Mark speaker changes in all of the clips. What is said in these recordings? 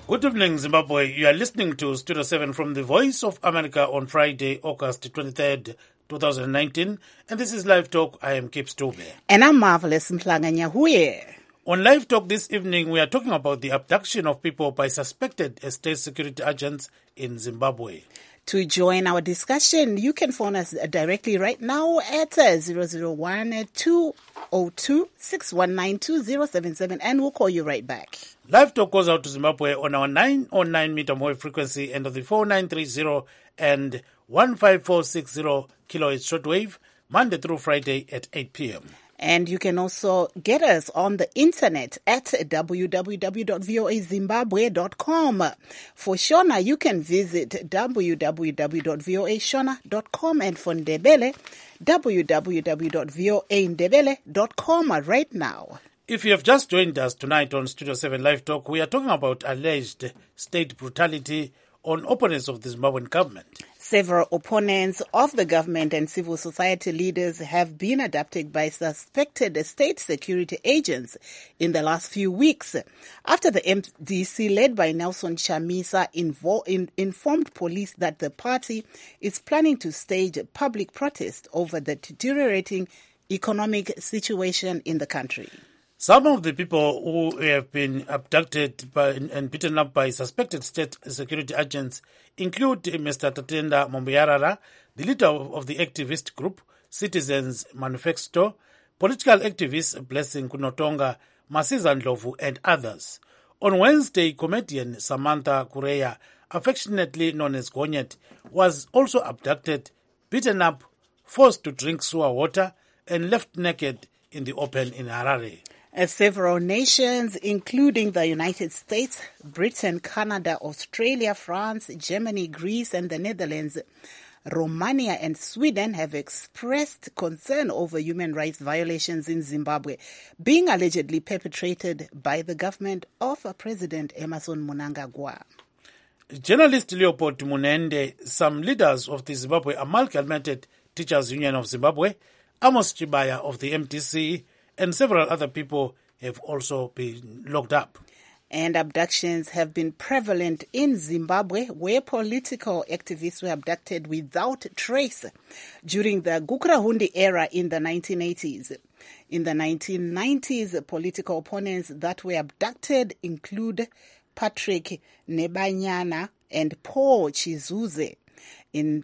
Speaker 1: Good evening, Zimbabwe. You are listening to Studio 7 from the Voice of America on Friday, August 23rd, 2019. And this is Live Talk. I am Kip Stube.
Speaker 2: And I'm Marvelous Mhlanga Nyahuye.
Speaker 1: On Live Talk this evening, we are talking about the abduction of people by suspected state security agents in Zimbabwe.
Speaker 2: To join our discussion, you can phone us directly right now at 001-202-619-2077 and we'll call you right back.
Speaker 1: Live Talk goes out to Zimbabwe on our 909 meter wave frequency and on the 4930 and 15460 kilohertz shortwave, Monday through Friday at 8 p.m.
Speaker 2: And you can also get us on the internet at www.voazimbabwe.com. For Shona, you can visit www.voashona.com, and for Ndebele, www.voandebele.com right now.
Speaker 1: If you have just joined us tonight on Studio 7 Live Talk, we are talking about alleged state brutality on opponents of the Zimbabwean government.
Speaker 2: Several opponents of the government and civil society leaders have been abducted by suspected state security agents in the last few weeks, after the MDC, led by Nelson Chamisa, informed police that the party is planning to stage a public protest over the deteriorating economic situation in the country.
Speaker 1: Some of the people who have been abducted and beaten up by suspected state security agents include Mr. Tatenda Mombuyarara, the leader of the activist group Citizens Manifesto, political activist Blessing Kunotonga, Masiza Ndlovu, and others. On Wednesday, comedian Samantha Kureya, affectionately known as Gonyet, was also abducted, beaten up, forced to drink sewer water, and left naked in the open in Harare.
Speaker 2: Several nations, including the United States, Britain, Canada, Australia, France, Germany, Greece, and the Netherlands, Romania, and Sweden, have expressed concern over human rights violations in Zimbabwe being allegedly perpetrated by the government of President Emmerson Mnangagwa.
Speaker 1: Journalist Leopold Munende, some leaders of the Zimbabwe Amalgamated Teachers Union of Zimbabwe, Amos Chibaya of the MTC, and several other people have also been locked up.
Speaker 2: And abductions have been prevalent in Zimbabwe, where political activists were abducted without trace during the Gukurahundi era in the 1980s. In the 1990s, political opponents that were abducted include Patrick Nebanyana and Paul Chizuze. In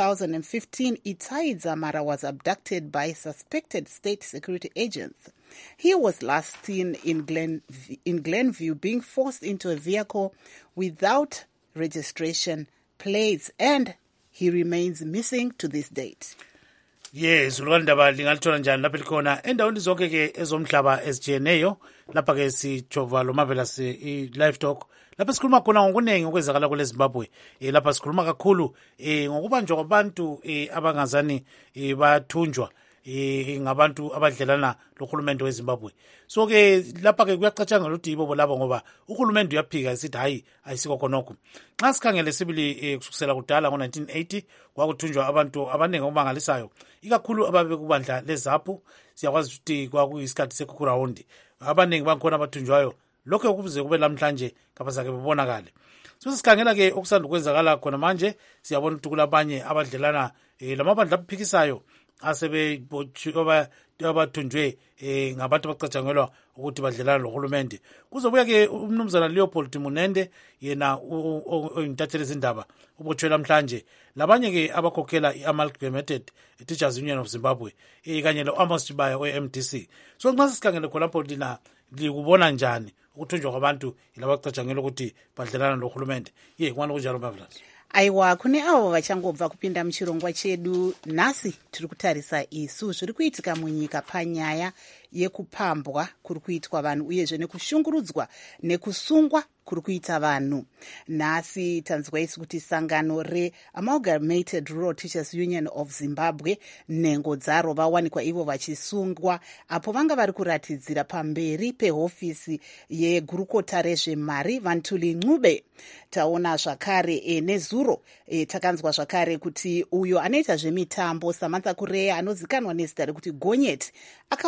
Speaker 2: 2015, Itai Dzamara was abducted by suspected state security agents. He was last seen in Glenview being forced into a vehicle without registration plates, and he remains missing to this date.
Speaker 1: Yes, ulwandaba lingalithola njani lapha likhona endaweni zonke ke ezomhlaba ezijiyeneyo lapha ke sijova lo Marvelous Live Talk lapha sikhuluma khona ngokunengi okwenzakala kule Zimbabwe. Lapha sikhuluma kakhulu ngokubanjwa kwabantu abangazani bathunjwa ngabantu abadlelana lohulumende weZimbabwe. So ke lapha ke kuyacatshanga ukuthi yibo labo ngoba uhulumende uyaphika esithi hayi ayisiko khonokho. Nxa sikhangele sibili kusukela kudala ngo1980 kwakuthunjwa abantu abaningi obangalisayo, ikakhulu ababe kubandla leZAPU. Siyakwazi ukuthi kwakuyisikhathi seGukurahundi, abaningi bankhona abathunjwayo lokho kubuze kube namhlanje kapasake bebonakale. So sikhangela ke okusanda kwenzakala khona manje, siyabona ukuthi kulabanye abadlelana lamabandla aphikisayo asebe abathunjwe ngabantu abacatshangelwa ukuthi badlelana lohulumende. Kuzobuya ke umnumzana Leopold Munende, yena oyintatheli izindaba ubotshwe namhlanje, labanye ke abakhokhela i-Amalgamated Teachers Union of Zimbabwe kanye lo-Amos Chibaya we-MDC. So nxa sikhangele khonapho lina likubona njani ukuthunjwa kwabantu yilabo abacatshangelwa ukuthi badlelana lohulumende? Kwana kunjalo Marvelous.
Speaker 2: Aiwa, kune avo vachangobva kupinda muchirongwa chedu, nhasi tiri kutarisa isu zviri kuitika munyika panyaya yekupambwa kuri kuitwa vanhu uyezve nekushungurudzwa nekusungwa kuri kuita vanhu. Nhasi tanzwa isu kuti sangano reAmalgamated Rural Teachers Union of Zimbabwe nhengo dzaro vawanikwa ivo vachisungwa apo vanga vari kuratidzira pamberi pehofisi yegurukota rezvemari Vantuli Ncube. Taona zvakare nezuro takanzwa zvakare kuti uyo anoita zvemitambo Samantha Kureya anozikanwa nezita rekuti Gonyet akawanikwa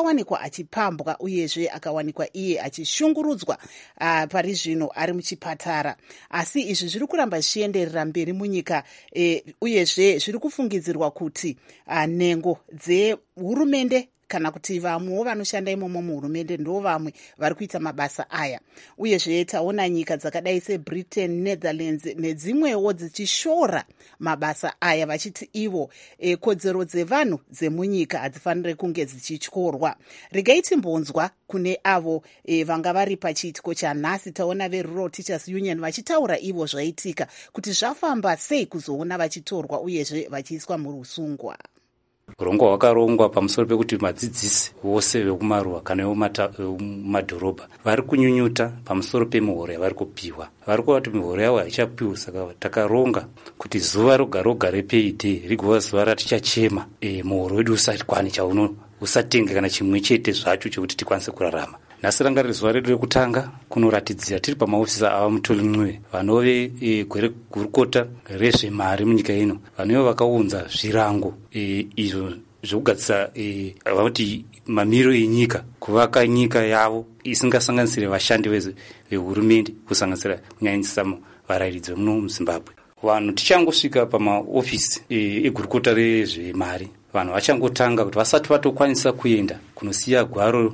Speaker 2: achipambwa uyezve akawanikwa iye achishungurudzwa pari zvino ari muchipatara. Asi izvi zviri kuramba zvichienderera mberi munyika uyezve zviri kufungidzirwa kuti nhengo dzehurumende kana kuti vamwewo vanoshanda imomo muhurumende ndo vamwe vari kuita mabasa aya. Uyezve taona nyika dzakadai seBritain, Netherlands nedzimwewo dzichishora mabasa aya vachiti ivo kodzero dzevanhu dzemunyika hadzifaniri kunge dzichityorwa. Regai timbonzwa kune avo vanga vari pachiitiko chanhasi. Taona veRural Teachers Union vachitaura ivo zvaitika kuti zvafamba sei kuzoona vachitorwa uyezve vachiiswa murusungwa.
Speaker 3: Urongwa hwakarongwa pamusoro pekuti madzidzisi vose vekumaruwa kana vemumadhorobha vari kunyunyuta pamusoro pemihoro yavari kupiwa. Vari kuva kuti mihoro yavo haichapiwi, saka takaronga kuti zuva roga roga repay day rigova zuva ratichachema muhoro wedu usakwani usatenge kana chimwe chete zvacho chekuti tikwanise kurarama. Nhasi ranga riri zuva redu rekutanga kunoratidzira tiri pamaofisa ava Mutolincwe vanove gurukota rezvemari munyika ino, vanove vakaunza zvirango izvo zvokugadzisa vakuti mamiro enyika, kuvaka nyika yavo isingasanganisire vashandi vehurumende, kusanganisira kunyanyisa varairidzi vemuno muZimbabwe. Vanhu tichangosvika pamaofisi egurukota rezvemari, vanhu vachangotanga kuti vasati vatokwanisa kuenda kunosiya gwaro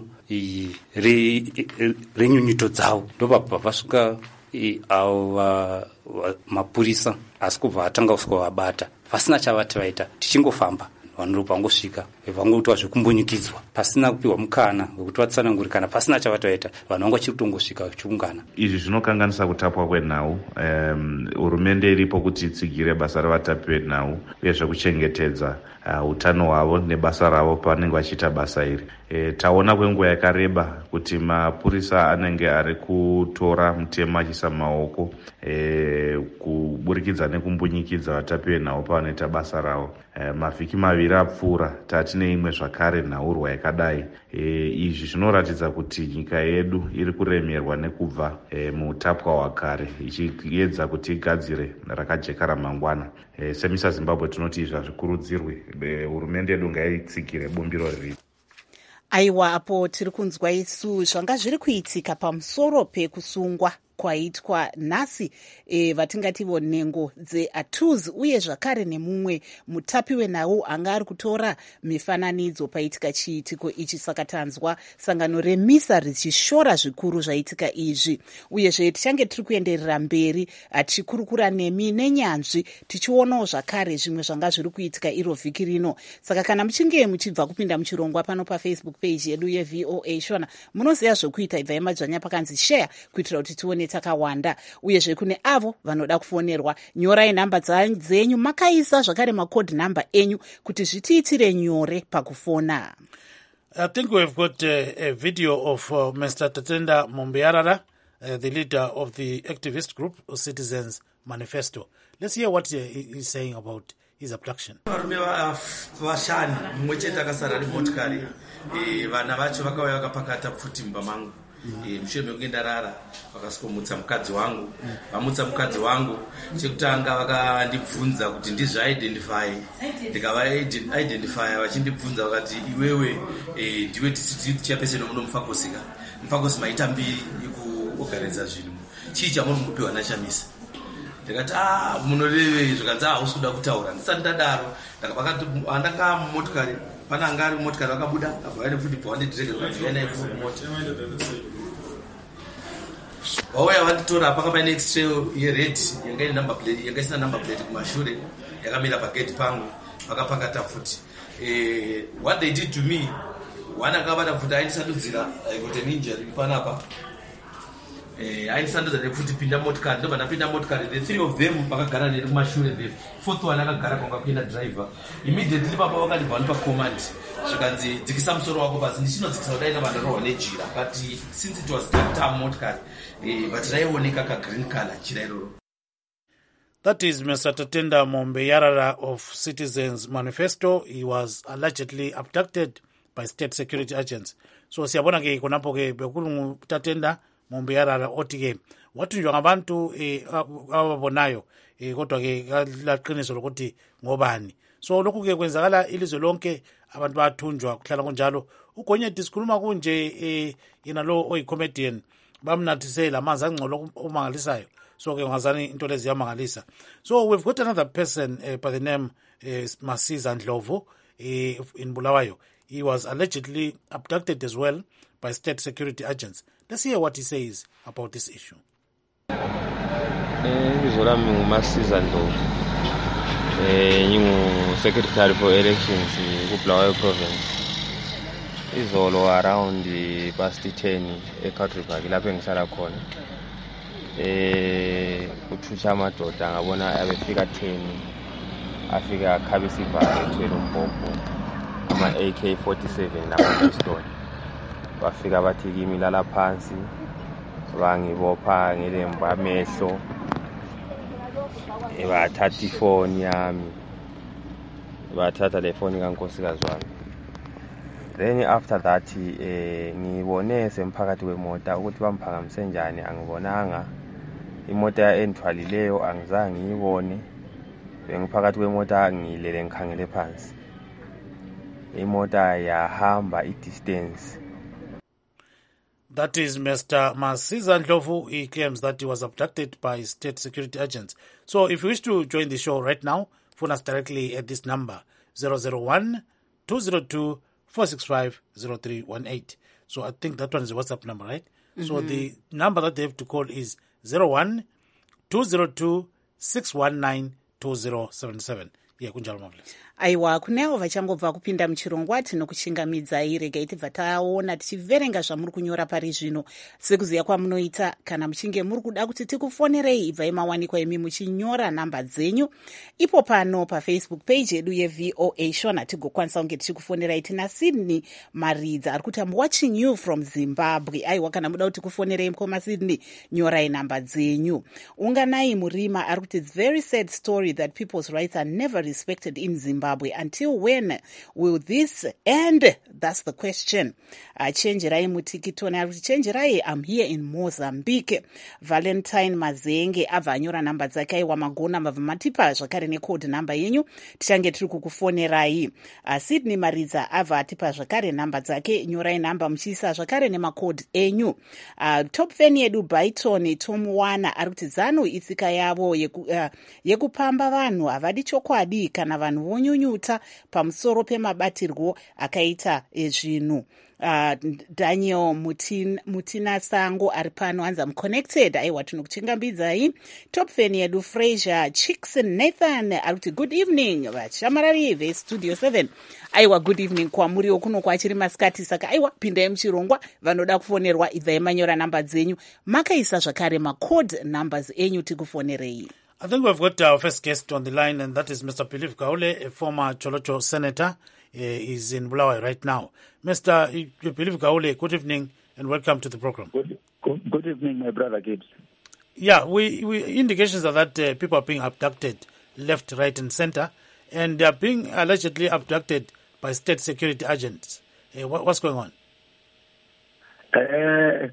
Speaker 3: renyunyuto dzavo, ndopabva pasvika avo mapurisa, asi kubva vatanga kusvika vabata pasina chavati vaita. Tichingofamba vanhu vangosvika vangotwa zvekumbunyikidzwa pasina kupiwa mukana wekuti vatsanangure kana pasina chavati vaita. Vanhu vanga vachitongosvika vachiungana.
Speaker 4: Izvi zvinokanganisa kutapwa kwenhau. Hurumende iripo kuti itsigire basa revatapi venhau uyezve kuchengetedza utano hwavo nebasa ravo pavanenge vachiita basa iri. Taona kwenguva yakareba kuti mapurisa anenge ari kutora mutemo achiisa maoko kuburikidza nekumbunyikidza vatapi venhau pavanoita basa ravo. Mavhiki maviri apfuura tatine imwe zvakare nhaurwa yakadai. Izvi zvinoratidza kuti nyika yedu iri kuremerwa nekubva muutapwa hwakare ichiedza kuti igadzire rakajeka ramangwana. Semisa Zimbabwe tinoti izvi hazvikurudzirwe. Hurumende yedu ngaitsigire bumbiro riri.
Speaker 2: Aiwa, apo tiri kunzwa isu zvanga zviri kuitika pamusoro pekusungwa kwaitwa nhasi vatingativo nhengo dzeATUZ uye zvakare nemumwe mutapi wenhau anga ari kutora mifananidzo paitika chiitiko ichi. Saka tanzwa sangano reMISA richishora zvikuru zvaitika izvi, uyezve tichange tiri kuenderera mberi tichikurukura nemi nenyanzvi tichionawo zvakare zvimwe zvanga zviri kuitika iro vhiki rino. Saka kana muchinge muchibva kupinda muchirongwa pano paFacebook page yedu yeVOA Shona, munoziva zvokuita. Ibvai madzvanya pakanzi share kuitira kuti tione takawanda. Uyezve kune avo vanoda kufonerwa, nyorai nhamba dzenyu makaisa zvakare makodhi nhamba enyu kuti zvitiitire nyore pakufona.
Speaker 1: I think we've got a video of Mr. Tatenda Mombeyarara, the leader of the activist group Citizens Manifesto. Let's hear what he's saying about his abduction.
Speaker 5: Vashani mmocheta akasara rimotikari vana vacho vakauya vakapakata pfuti mumba mangu. Mushure mekuenda rara vakasikomutsa mukadzi wangu. Vamutsa mukadzi wangu, chekutanga vakandibvunza kuti ndizvaidentify. Ndikava-identify vachindibvunza vakati iwewe ndiwe tichapeseno muno mufakosika. Mufakosi maita mbiri yekuogaredza zvinhu. Chii chamuri mupiwa naChamisa? Ndikati munorevei zvikanzi hausuda kutaura. Ndisati ndadaro ndakanga mumotikari, pana anga ari mumotikari vakabuda abva vaine futi pawandidirege vakadzivana ipo mumota. Vauya vanditora panga paine x-ray yered yanga ine number plate, yanga isina number plate kumashure, yakamira pagate pangu vakapakata futi. What they did to me, wanakabata futi aindisandudzira kuti ninjari panapa. Aisanduza nekuti pinda motikari, ndo vanapinda motikari, the three of them vakagara neri kumashure, the fourth one akagara kwanga kuenda driver. Immediately papa vakandibva ndipa command zvikanzi dzikisa musoro wako pasi. Ndichinodzikisa kudai navandarohwa nejira, but since it was that time motikari but raioneka ka green color jira iroro.
Speaker 1: That is Mr. Tatenda Mombeyarara of Citizens Manifesto. He was allegedly abducted by state security agents. So siyabona ke konapo ke bekulu Tatenda Mombeyarara oti ke wathunjwa ngabantu ababonayo kodwa ke laqiniso lokuthi ngobani. So lokhu ke kwenzakala ilizwe lonke, abantu bathunjwa kuhlala kunjalo ugonyeti sikhuluma kunje yena lo oyi-comedian bamnathise lamanzi angcono omangalisayo. So ke ngazani into lezi yamangalisa. So we've got another person by the name Masiza Ndlovu in Bulawayo. He was allegedly abducted as well by state security agents. Let's hear what he says about this issue.
Speaker 6: Ibizo lami nguMasiza Ndlovu. Secretary for elections kuBulawayo province. Izolo around past 10 eCountry Park lapho engihlala khona. Uthusha amadoda ngabona abefika 10 afika akhabisa ivalo ethwele umbhobho ama AK47 nama-pistol. Bafika bathi kimi lala phansi bangibopha ngelembu amehlo bathatha ifoni yami bathatha le foni kankosikazi wami. Then after that ngibone semphakathi kwemota ukuthi bamphakamise njani angibonanga. Imota endithwalileyo angizange ngiyibone. Bengiphakathi kwemota ngilele ngikhangele phansi. Imota yahamba i-distance.
Speaker 1: That is Mr. Masiza Ndlovu. He claims that he was abducted by state security agents. So if you wish to join the show right now, phone us directly at this number, 001-202-465-0318. So I think that one is the WhatsApp number, right? Mm-hmm. So the number that they have to call is 01-202-619-2077. Yeah, kunjalo marvelous.
Speaker 2: Aiwa, kunevo vachangobva kupinda muchirongwa tinokuchingamidzai regai tibva taona tichiverenga zvamuri kunyora pari zvino sekuziya kwamunoita kana muchinge muri kuda kuti tikufonerei ibvai mawanikwa imi muchinyora namba dzenyu ipo pano pafacebook page yedu yeVOA Shona tigokwanisa kunge tichikufonerai. Tina Sydney Maridza ari kuti I'm watching you from Zimbabwe. Aiwa, kana muda kuti kufonerei mukoma Sydney nyorai namba dzenyu. Unganai Murima ari kuti it's very sad story that people's rights are never respected in Zimbabwe. Until when will this end? That's the question. Chenjerai mutikitoni ari kuti chenjerai, I'm here in Mozambique. Valentine Mazenge abva anyora namba dzake. Aiwa, magona mabva matipa zvakare necode namba yenyu tichange tiri kukufonerai. Sydney Maridza abva atipa zvakare namba dzake. Nyorai namba muchiisa zvakare nemacode enyu. Top fan yedu Byton Tomwana ari kuti zanu itsika yavo yekupamba vanhu havadi chokwadi kana vanhu vonyunyuta pamusoro pemabatirwo akaita zvinhu. Daniel Mutina Sango ari pano anza connected. Aiwa, tinokuchingambidzai. Top fan yedu Fraser Chickson Nathan ari kuti good evening vashamarari vestudio 7. Aiwa, good evening kwamuriwo kuno kwachiri masikati. Saka aiwa, pindai muchirongwa. Vanoda kufonerwa ibvai manyora namba dzenyu makaisa zvakare macode numbers enyu tikufonerei.
Speaker 1: I think we've got our first guest on the line, and that is Mr. Philip Gaule, a former Cholocho senator. Is in Bulawayo right now. Mr. Philip Gaule, good evening and welcome to the program.
Speaker 7: Good evening, my brother Gibbs.
Speaker 1: Yeah, we indications are that people are being abducted left, right, and center, and they are being allegedly abducted by state security agents. What's going on?
Speaker 7: I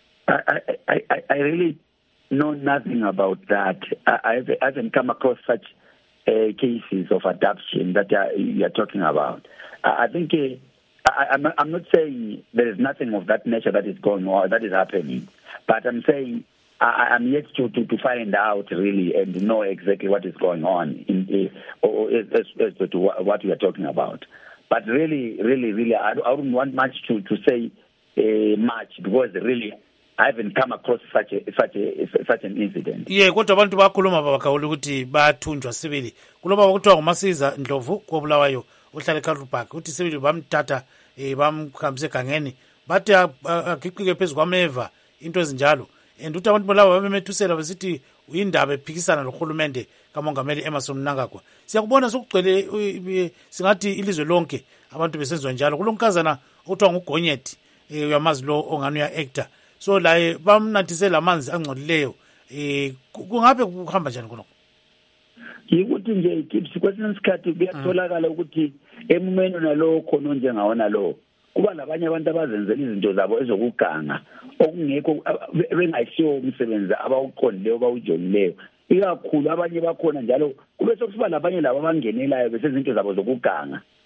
Speaker 7: really know nothing about that. I haven't come across such cases of adoption that you are talking about. I think I'm not saying there is nothing of that nature that is going on, that is happening, but I'm saying I'm yet to find out really and know exactly what is going on as to what we are talking about. But really, I wouldn't want much to say much because really I haven't come across such an incident.
Speaker 1: Yeah, kodwa abantu bakhuluma babakauli ukuthi bathunjwa sibili. Kuloba kuthiwa nguMasiza Ndlovu kobulawayo uhlala eCountry Park. Uthi sibili bamthatha bamkhambise egangeni. Bathi agiqike phezulu kwameva into ezinjalo. And uthi abantu bolawa bamemethusela besithi uyindaba ephikisana nohulumende kamongameli Emmerson Mnangagwa. Siyakubona sokugcwele singathi ilizwe lonke abantu besenzwa njalo. Kulonkazana okuthiwa ngugonyeti uyamazi lo ongani uya actor. So la bamnathise lamanzi angcolileyo kungabe kuhamba njani khona?
Speaker 7: Yikuthi nje Gibbs kwesinye isikhathi kuyatholakala ukuthi emumeni nalo khona njengawona lo kuba labanye abantu abazenzela izinto zabo ezokuganga okungekho bengayisiyo umsebenzi abawuqondileyo abawujolileyo. Ikakhulu abanye bakhona njalo kube sokuba labanye labo abangenelayo bese izinto zabo zokuganga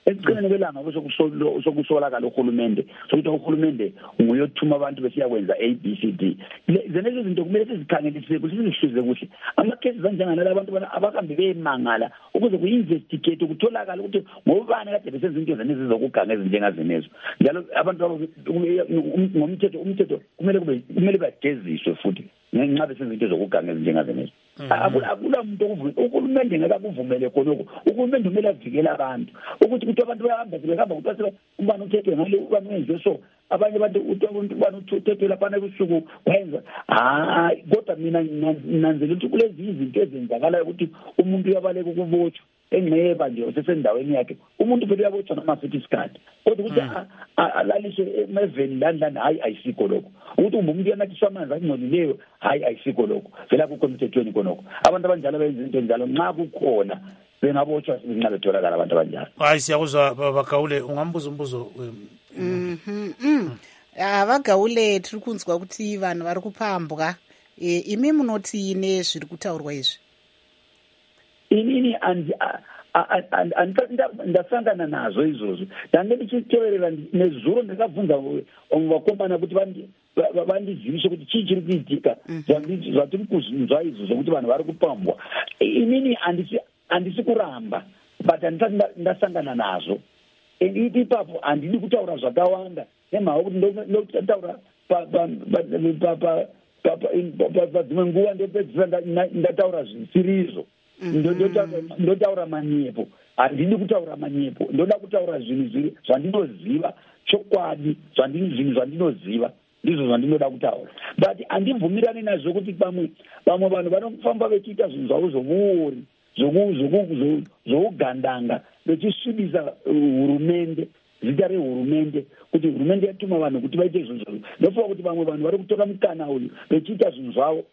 Speaker 7: Ekugcineni kwelanga sokusolakala uhulumende sokuthi uhulumende nguyothuma abantu besiyakwenza ABCD. Lezo izinto kumele sizikhangelisise ukuthi sizihluze kuhle. Ama-cases anjengala abantu abahambe beyemangala ukuze ku-investigate ukutholakala ukuthi ngobani kade besenza into zenezi zokuganga ezinjengazenezo. Njalo abantu umthetho kumele bajeziswe futhi ngenxa besenza into zokuganga ezinjengazenezo. Akula muntu uhulumende ngeke akuvumele khonoko. Uhulumende kumele avikele abantu ukuthi abantu bahamba ukuthi ubani uthethwe ngale ubani wenze so abanye abantu ubani uthethwe lapha ebusuku wenza kodwa mina nanzela ukuthi kulezi izinto ezenzakalayo ukuthi umuntu uyabaleka ukubotshwa engceba nje usesendaweni yakhe umuntu phela uyabotshwa noma sithi isikhathi kodwa ukuthi alaliswe emeveni landlana hayi ayisikho lokho ukuthi umuntu uyanathiswa amanzi angcolileyo hayi ayisikho lokho vela kukho emthethweni konoko abantu abanjalo benza into enjalo nxa kukhona bengabotshwa nxa betholakala abantu abanjalo.
Speaker 1: Hayi siyakuzwa Bagawule, ungambuza umbuzo.
Speaker 2: Bagawule, tiri kunzwa kuti vanhu vari kupambwa, imi munoti nezviri kutaurwa izvi?
Speaker 7: Inini ndasangana nazo izvozvo ndange ndichiteverera nezuro ndakabvunza vakomana kuti vandizivise kuti chii chiri kuitika zvatiri kuzvinzwa izvo zvokuti vanhu vari kupambwa. Inini handisi kuramba but ndasangana nazo ipapo handidi kutaura zvakawanda nemhaka kuti ndotaura padzimwe nguva ndopedzisa ndataura zvisirizo ndotaura manyepo. Handidi kutaura manyepo, ndoda kutaura zvinhu zvandinoziva chokwadi zvinhu zvandinoziva ndizvo zvandinoda kutaura but handibvumirani nazvo kuti pamwe vanhu vanofamba vechiita zvinhu zvavo zvomuori zvokugandanga vechisvibisa hurumende zita rehurumende kuti hurumende yatuma vanhu kuti vaite izvozvo. Ndofunga kuti vamwe vanhu vari kutora mukana uyu vechiita zvinhu zvavo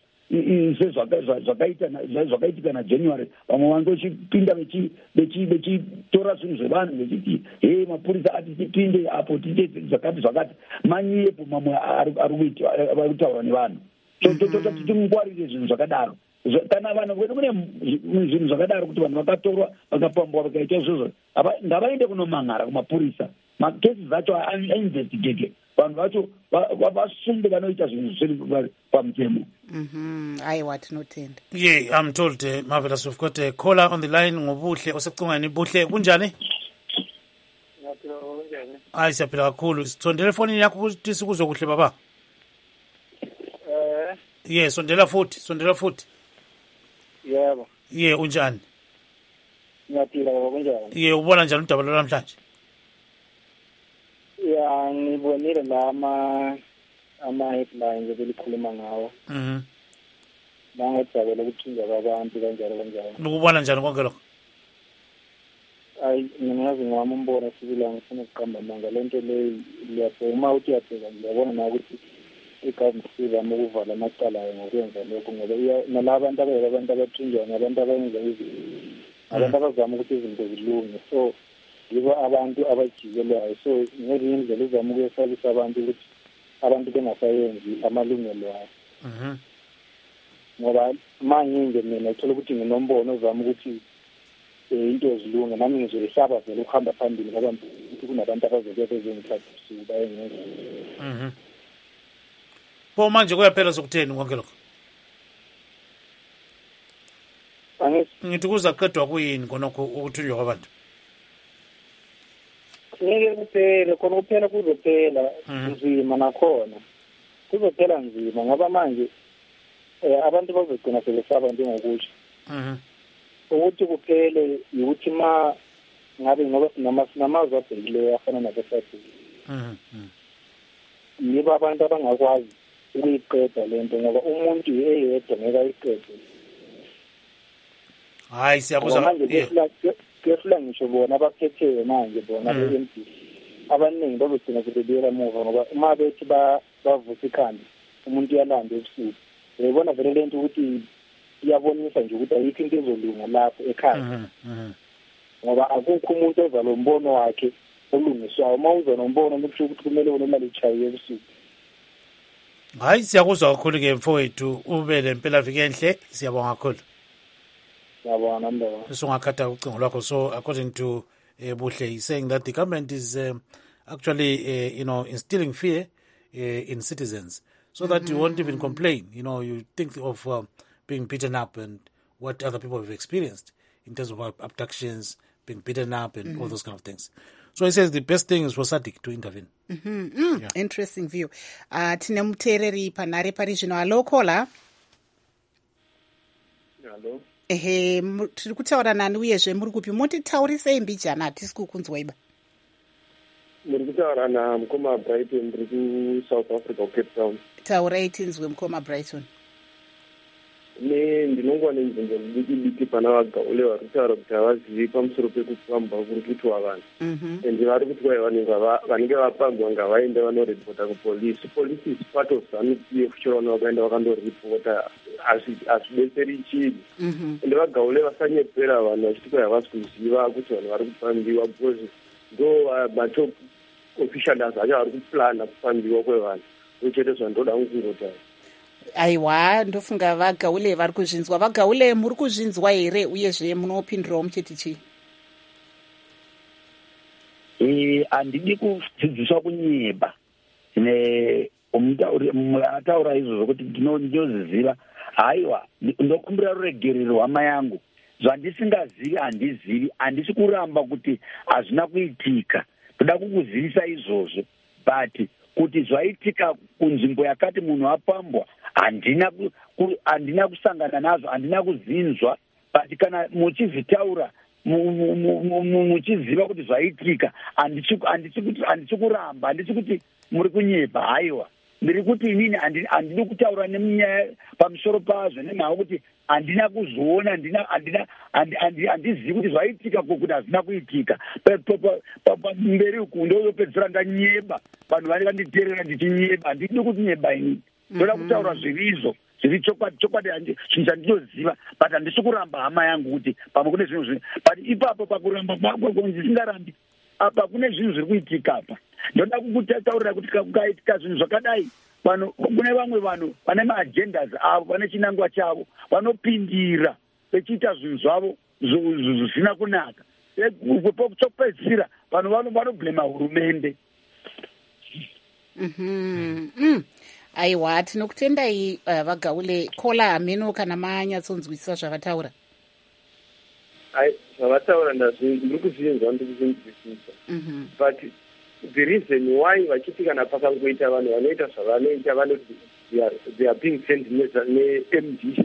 Speaker 7: zvakaitika naJanuary vamwe vange vachipinda vechitora zvinhu zvevanhu vechiti mapurisa ati tipinde apo tiite zvakati manyepo mamwe ari kutaura nevanhu timungwarire zvinhu zvakadaro kana vanhu kwedu kune zvinhu zvakadaro kuti vanhu vakatorwa vakapambwa vakaita izvozvo ngavaende kunomangara kumapurisa makesi zacho ainvestigate vanhu vacho vasunde vanoita zvinhu zviri pamutemo.
Speaker 2: Aiwa tinotenda.
Speaker 1: I'm told Marvelous, we've got a caller on the line. Ngobuhle osecingweni. Buhle kunjani? Hayi siyaphila kakhulu. Sondela efonini yakho ukuthi sikuzo kuhle baba. Sondela futhi.
Speaker 8: Yebo.
Speaker 1: Unjani?
Speaker 8: Ngiyaphila baba kunjani?
Speaker 1: Ubona njani udaba namhlanje?
Speaker 8: Ngibonile la ama-headlines ebelikhuluma ngawo. Nangajabela ukuthinja kwabantu kanjalo.
Speaker 1: Ukubona njani konke lokho?
Speaker 8: Ngingazi ngwami umbono sibila ngifuna ukuqamba amanga lento leyo liyabheka uma uthi uyabheka ngiyabona na ukuthi i-government sizama ukuvala amacala ngokwenza lokho ngoba nalabantu abantu abathinjwa ngabantu abenza abantu abazama ukuthi izinto zilunge so yibo abantu abajikelwayo so ngezinye indlela izama ukuyesalisa abantu ukuthi abantu bengasayenzi amalungelo abo. Ngoba manje mina uthola ukuthi nginombono ozama ukuthi into zilunge nami ngizoyisaba vele ukuhamba phambili ngoba kunabantu abazobe bezongithatha usuku bayengenza.
Speaker 1: Pho manje kuyaphela sokutheni konke lokho? Ngithi kuzaqedwa kuyini konokho ukuthunjwa kwabantu?
Speaker 8: Ngeke kuphela khona kuphela kuzophela nzima nakhona kuzophela nzima ngoba manje abantu bazogcina sebesaba njengokusho ukuthi kuphele ukuthi ngabe ngoba sinamazwe abhekileyo afana nabesathi yibo abantu abangakwazi ukuyiqeda lento ngoba umuntu eyedwa ngeke ayiqede.
Speaker 1: Hayi siyakuzwa
Speaker 8: kuyefula ngisho bona abaphetheyo manje bona be-MP abaningi bazogcina sebebuyela emuva ngoba uma bethi bavusa ikhanda umuntu uyalanda ebusuku uyayibona vele lento ukuthi iyabonisa nje ukuthi ayikho into ezolunga lapho ekhaya ngoba akukho umuntu eza lo mbono wakhe olungiswayo uma uza nombono okusho ukuthi kumele ulale ichayiwe ebusuku.
Speaker 1: Hayi siyakuzwa kakhulu-ke mfowethu ube le mpelaviki enhle siyabonga kakhulu.
Speaker 8: Siyabonga nambona.
Speaker 1: Usungakhatha ucingo lwakho so according to Buhle, is saying that the government is actually, instilling fear in citizens so that you won't even complain. You think of being beaten up and what other people have experienced in terms of abductions, being beaten up and all those kind of things. So he says the best thing is for SADC to intervene.
Speaker 2: Yeah. Interesting view. Tine mutereri panare pari zvino. Hello, caller.
Speaker 9: Hello.
Speaker 2: Tiri kutaura nani uyezve muri kupi? Mutitaurisei mbijana, hatisi kukunzwa iba.
Speaker 9: Muri kutaura namukoma Brighton, ndiri kuSouth Africa, Cape Town.
Speaker 2: Taurai tinzwe mukoma Brighton.
Speaker 9: Ndinongwa nenzvimbo diki pana vagaule vari kutaura kuti havazivi pamusoro pekupambwa kuri kuitwa vanhu. Ende vari kuti vanenge vapambwa ngavaende vanoripota kupolisi. Police is part of ZANU-PF, chirona vakaenda vakandoripota hazvidetseri chii. Ende vagaule vasanyepera vanhu vachiti kwai havasi kuziva kuti vanhu vari kupambiwa, because ndo matop officials acho vari kuplana kupambiwa kwevanhu. Uchete zvandoda kungota.
Speaker 2: Aiwa, ndofunga vagaule vari kuzvinzwa. Vagaule muri kuzvinzwa here uyezve munopindurawo muchiti chii?
Speaker 7: Handidi kudzidziswa kunyeba ataura izvozvo kuti ndinoziziva. Haiwa, ndokumbira ruregerero hama yangu. Zvandisingazivi handizivi, handisi kuramba kuti hazvina kuitika. Toda kukuzivisa izvozvo, but kuti zvaitika kunzvimbo yakati munhu apambwa handina kusangana nazvo, handina kuzinzwa. But kana muchizvitaura muchiziva kuti zvaitika, handisi kuramba, handisi kuti muri kunyeba. Haiwa, ndiri kuti inini handidi kutaura nemunyaya pamusoro pazvo nemhaka kuti handina kuzoona, handizivi kuti zvaitika kuti hazvina kuitika. Mberi uku ndozopedzisira ndanyeba, vanhu vari vanditeerera ndichinyeba. Handidi kuti nyeba inini, ndoda kutaura zvirizvo zviri chokwadi zvinhu zvandinoziva, but handisi kuramba hama yangu kuti pamwe kune zvinhu zvino. But ipapo pakuramba kwako ndisingarambi, apa kune zvinhu zviri kuitika apa. Ndoda kukutaurira kuti kukaitika zvinhu zvakadai, kune vamwe vanhu vane maagendas avo, vane chinangwa chavo, vanopindira vechiita zvinhu zvavo zvisina kunaka. Chokupedzisira vanhu vanoblema hurumende.
Speaker 2: Aiwa, tinokutendai vagaule. Kola hameno kana manyatsonzwisisa zvavataura?
Speaker 9: Zvavataura ndiri kuzvinzwa, ndiri kuzvinzwisisa. But the reason why vachiti kana pakangoita vanhu vanoita zvavanoita vanoti they are being sent ne-MDC.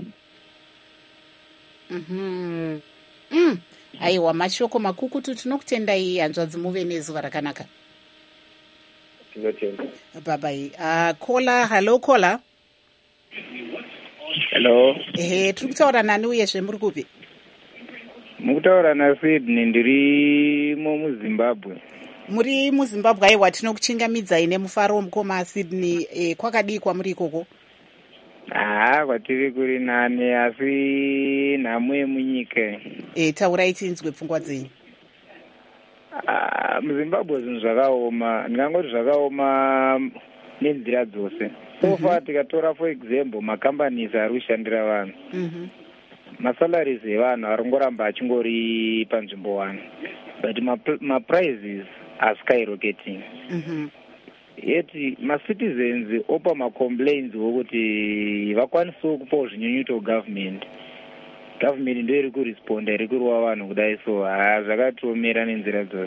Speaker 2: Aiwa, mashoko makukutu. Tinokutendai hanzvadzi, muve nezuva rakanaka.
Speaker 9: Tinotenda.
Speaker 2: Bye-bye. Kola, hello Kola.
Speaker 10: Hello.
Speaker 2: Tiri kutaura nani uyezve muri kupi?
Speaker 10: Mukutaura naSydney, ndirimo muZimbabwe.
Speaker 2: Muri muZimbabwe. Aiwa, tinokuchingamidzai nemufaro mukoma Sydney. Kwakadii kwamuri ikoko?
Speaker 10: Kwatiri kuri nani, asi nhamo yemunyika.
Speaker 2: Taurai tinzwe pfungwa dzenyu.
Speaker 10: MuZimbabwe zvinhu zvakaoma, ndingangoti zvakaoma nenzira dzose. So far tikatora for example macompanies ari kushandira vanhu, masalaries evanhu ari kungoramba achingori panzvimbo 1, but maprices are skyrocketing. Yeti macitizens opa macomplaints wokuti vakwanisawo kupawo zvinyunyuto government ndo iri kuresponda, iri kurova vanhu kudai. So zvakatiomera nenzira dzose.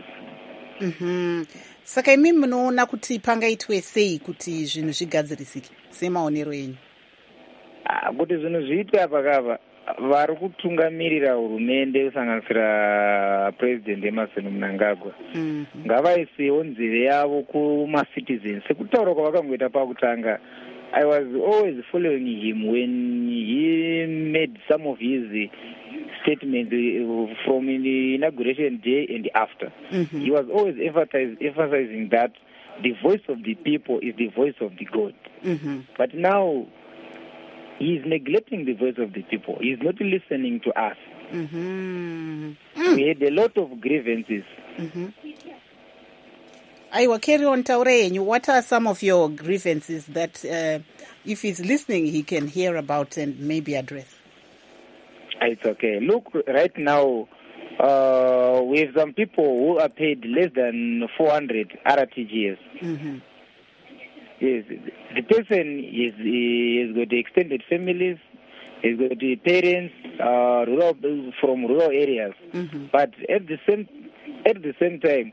Speaker 2: Saka imi munoona kuti pangaitwe sei kuti zvinhu zvigadzirisike semaonero enyu?
Speaker 10: Kuti zvinhu zviitwe apa kapa, vari kutungamirira hurumende kusanganisira President Emmerson Mnangagwa ngavaisewo nzeve yavo kumacitizens. Sekutaura kwavakangoita pakutanga, I was always following him when he made some of his statements from the inauguration day and after. He was always emphasizing that the voice of the people is the voice of the God. But now he is neglecting the voice of the people. He is not listening to us. We had a lot of grievances.
Speaker 2: Aiwa, carry on, taure yenyu. What are some of your grievances that if he's listening he can hear about and maybe address?
Speaker 10: It's okay. Look, right now we have some people who are paid less than 400 RTGS. Yes, the person is got extended families, is got the parents from rural areas, but at the same time,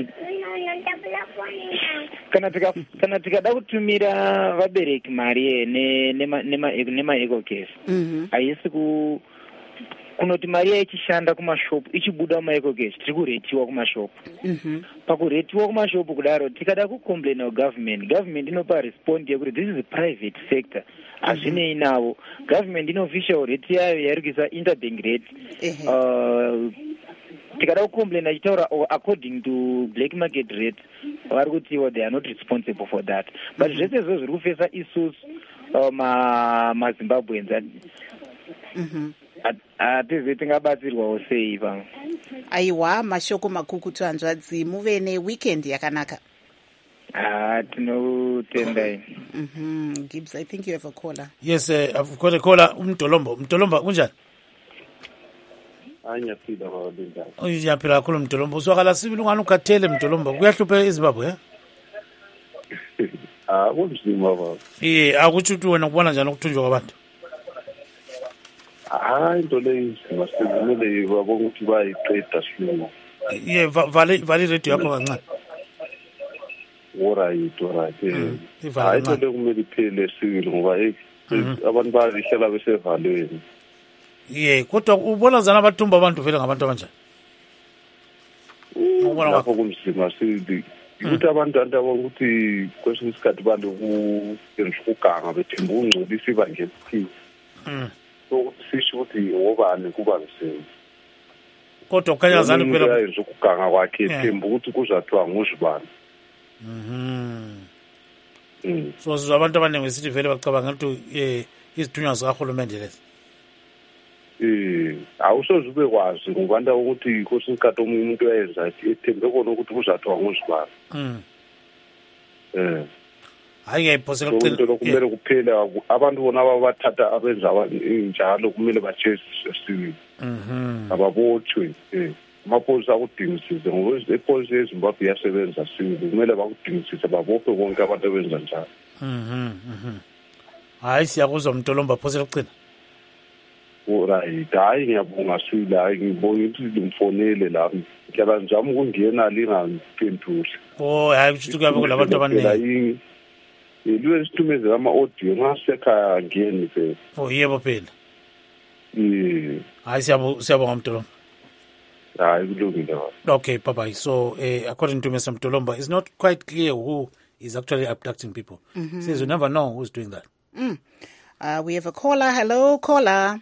Speaker 10: kana tikada kutumira vabereki mari nema case haisi kunoti mari yaichishanda kumashopu ichibuda mumaeco case tiri kuretiwa kumashopu pakuretiwa kumashopu kudaro tikada kucomplaina government inopa respond yekuti this is a private sector hazvinei navo government ino official rate yayo yairi kuisa interbank rate tikada kucomplaina ichitaura according to black market rate vari kutiwa they are not responsible for that but zvese izvo zviri kufesa isusu mazimbabweans hatizivi tingabatsirwawo sei pamwe.
Speaker 2: Aiwa, mashoko makukutu hanzvadzi, muve neweekend yakanaka.
Speaker 10: Tinotendai.
Speaker 2: Gibbs, I think you have a caller.
Speaker 1: Yes, I've got a caller. Mtolomba, kunjani? Ngiyaphila kakhulu Mtolomba. Uswakala sibili ungani ukhathele Mtolomba. Kuyahlupha eZimbabwe,
Speaker 11: kunzima baba.
Speaker 1: Akutsho ukuthi wena kubona njani ukuthunjwa kwabantu?
Speaker 11: Into leyi singasekumele babonga ukuthi bayiqeda sihlungu.
Speaker 1: Vale radio yakho kancane.
Speaker 11: Alright. Into leyi kumele iphele sibili ngoba abantu bayihlala besevalweni.
Speaker 1: Kodwa ubona zana abathumba abantu vele ngabantu abanjani?
Speaker 11: Lapho kunzima sibili. Ukuthi abantu ababona ukuthi kwesinye isikhathi bantu kuganga bethemba ukungcolisa ibandla elithile. So sisho ukuthi ngobani kuba nzima.
Speaker 1: Kodwa ukanyazana kuphela
Speaker 11: uyenza ukuganga kwakhe ethemba ukuthi kuzathiwa nguzibani.
Speaker 1: So abantu abaningi sithi vele bacabanga ukuthi izithunywa zikahulumende lezi.
Speaker 11: Awusoze ube kwazi ngobantu ukuthi kwesinye isikhathi umuntu uyenza ethembe kona ukuthi kuzathiwa nguzibani.
Speaker 1: Hayi ngiyayiphosela
Speaker 11: ukucela into kumele kuphela abantu bona ababathatha abenza njalo kumele bajeziswe sibili ababotshwe amapholisa akudingisise ngoba ipolisi yeZimbabwe iyasebenza sibili kumele bakudingisise babophe bonke abantu abenza njalo.
Speaker 1: Hayi siyakuzwa Mtolomba phosela ukucina.
Speaker 11: Right, hayi ngiyabonga sibili, hayi ngibonga ukuthi ngimfonele la ngiyala njami ukungena lingaphenduli.
Speaker 1: Hayi kuthi kuyabe kulabantu abaningi.
Speaker 11: Liwe sithumeze ama-audio ngasekhaya ngeni phela.
Speaker 1: Yebo phela. Hayi siyabonga Mtolomba.
Speaker 11: Hayi kulungile.
Speaker 1: Okay, bye-bye. So according to Mr. Mtolomba, it's not quite clear who is actually abducting people. Says you never know who's doing that.
Speaker 2: We have a caller. Hello, caller.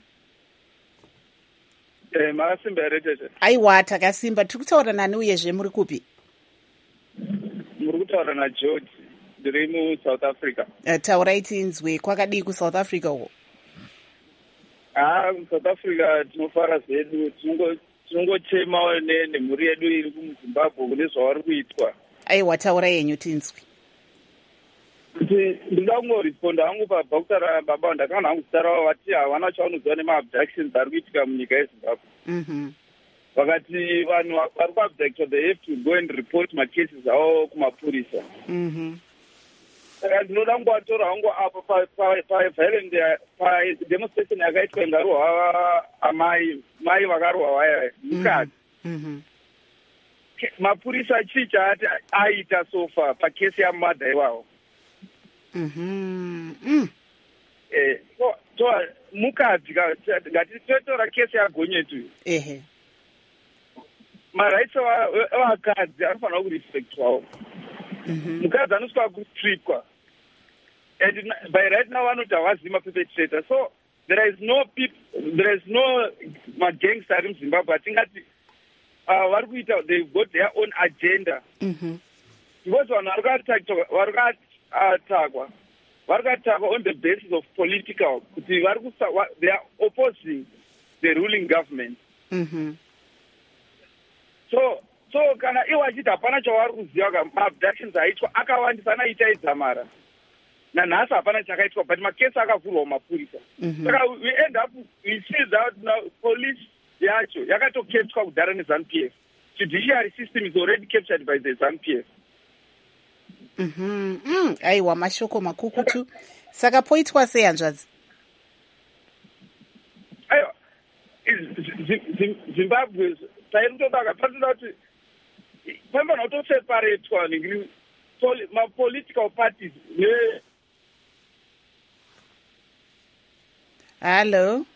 Speaker 12: Makasimba yaretete.
Speaker 2: Aiwa, Takasimba. Tiri kutaura nani uyezve muri kupi?
Speaker 12: Muri kutaura na George. Ndiri muSouth Africa.
Speaker 2: Taurai tinzwe kwakadii kuSouth Africa uko?
Speaker 12: South Africa tinofara zvedu, tinongochema nemhuri yedu iri kuZimbabwe kune zvavari kuitwa.
Speaker 2: Aiwa, taura yenyu tinzwe.
Speaker 12: Kuti ndinoda kungoresponda hangu pabhauta rababa ndakana hangu zita ravo vati havana chavanoziva nema-abductions ari kuitika munyika yeZimbabwe. Vakati vanhu vari kuabductwa they have to go and report macases avo kumapurisa. Saka ndinoda kungovatora hangu apo paviolent pademonstration yakaitwa ingarohwa amai vakarohwa vaya mukadzi. Mapurisa chii chaati aita sofa pakesi yamadha ivavo. So mukadzi ngatitotora kesi yagonyetu marights evakadzi anofanira kurespectwawo. Mukadzi anosvika kustripwa and by right now vanoti havazivi maperpetrator, so there is no magangster ari muZimbabwe atingati vari kuita they've got their own agenda because vanhu vari kuatakwa on the basis of political kuti they are opposing the ruling government. So kana iwo achiti hapana chavari kuziva maabductions aitwa akawandisa naita idzamara nanhasi hapana chakaitwa but makesi akavhurwa mumapurisa. Saka we end up we see that now police yacho yakatokeptwa kudhara neZANU-PF. Judiciary system is already captured by the ZANU-PF.
Speaker 2: Aiwa, mashoko makukutu. Saka poitwa sei hanzvadzi?
Speaker 12: Aiwa, Zimbabwe tairutodaka patoda kuti pamba notoseparatwa ningiri ma-political parties
Speaker 2: Hello.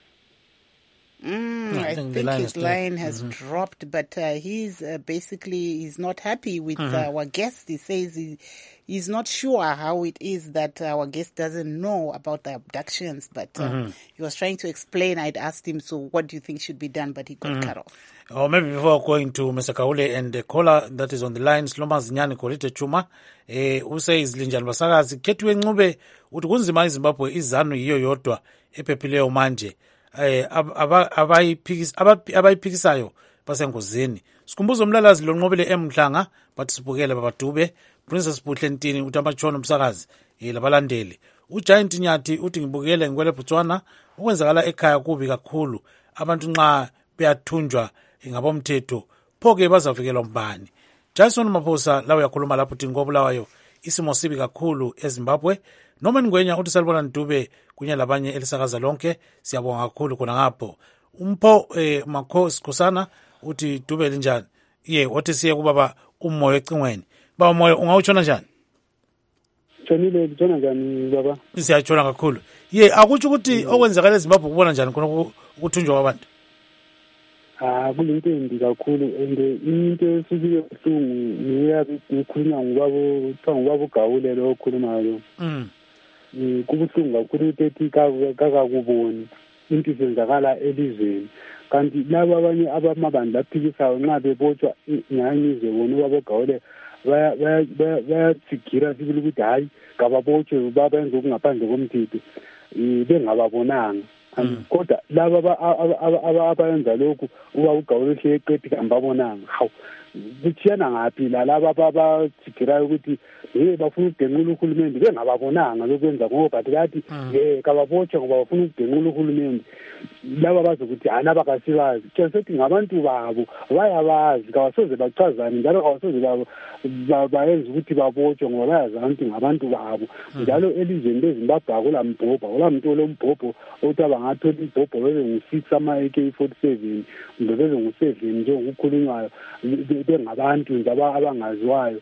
Speaker 2: I think his line has dropped, but he's not happy with our guest. He says he's not sure how it is that our guest doesn't know about the abductions, but he was trying to explain. I'd asked him, so what do you think should be done? But he got cut off.
Speaker 1: Or maybe before going to Mr. Kaule and the caller that is on the line, Sloma Zinyani Korite Chuma, who says Linjani Basakazi, Ketwe Ngube, uthi kunzima iZimbabwe izanu yiyo yodwa ephephileo manje. Abayipikisayo basengozini. Sikhumbuzo umlalazi lo Nqobile Mhlanga, bathi sibukele babadube, Princess Buhlentini uthi amatshono umsakazi labalandeli. uGiant Nyathi uthi ngibukele ngikwele Botswana, ukwenzakala ekhaya kubi kakhulu. Abantu nxa beyathunjwa ngabomthetho phoke bazavikelwa mbani. Jason Maphosa lawo yakhuluma lapho uthi ngobulawayo isimo sibi kakhulu eZimbabwe. Noma Ngwenya uthi salibona Ntube kunye labanye elisakaza lonke, siyabonga kakhulu khona ngapho. Umpho Makhosi Khosana uthi Dube linjani? Othi siye kubaba umoya ecingweni. Baba moya ungawutshona njani?
Speaker 13: Tshonile utshona njani baba?
Speaker 1: Siyatshona kakhulu. Akutsho ukuthi okwenzakala eZimbabwe kubona njani khona ukuthunjwa kwabantu?
Speaker 13: Kuyinto embi kakhulu and into esuke ebuhlungu niyabe nikhulunywa ngubaba uGawule lo okhulumayo. Kubuhlungu kakhulu ukuthi kakakuboni into isenzakala elizweni. Kanti laba abanye abamabandla aphikisayo nxa bebotshwa ngayizwe bona ubaba uGawule bayatsigira sibili ukuthi hayi kababotshwe babenza okungaphandle komthetho bengababonanga. Kodwa laba abayenza lokhu uba uGawule hle eqedi kambabonanga hawu kuthiyana ngaphi laba abathigirayo ukuthi bafuna ukudenqula uhulumende bengababonanga lokwenza ngoba bathi bathi kababotshwe ngoba bafuna ukudenqula uhulumende. Laba bazokuthi laba kasibazi sethi ngabantu babo bayabazi kawasoze bachazane njalo kawasoze bayenza ukuthi babotshwe ngoba bayazi abantu ngabantu babo. Njalo elizweni leZimbabwe akulamuntu lombhobho othi abangathola imbhobho bebe ngu-6 ama-AK-47 kumbe bebe ngu-7 njengokukhulunywayo bengabantu nje abangaziwayo.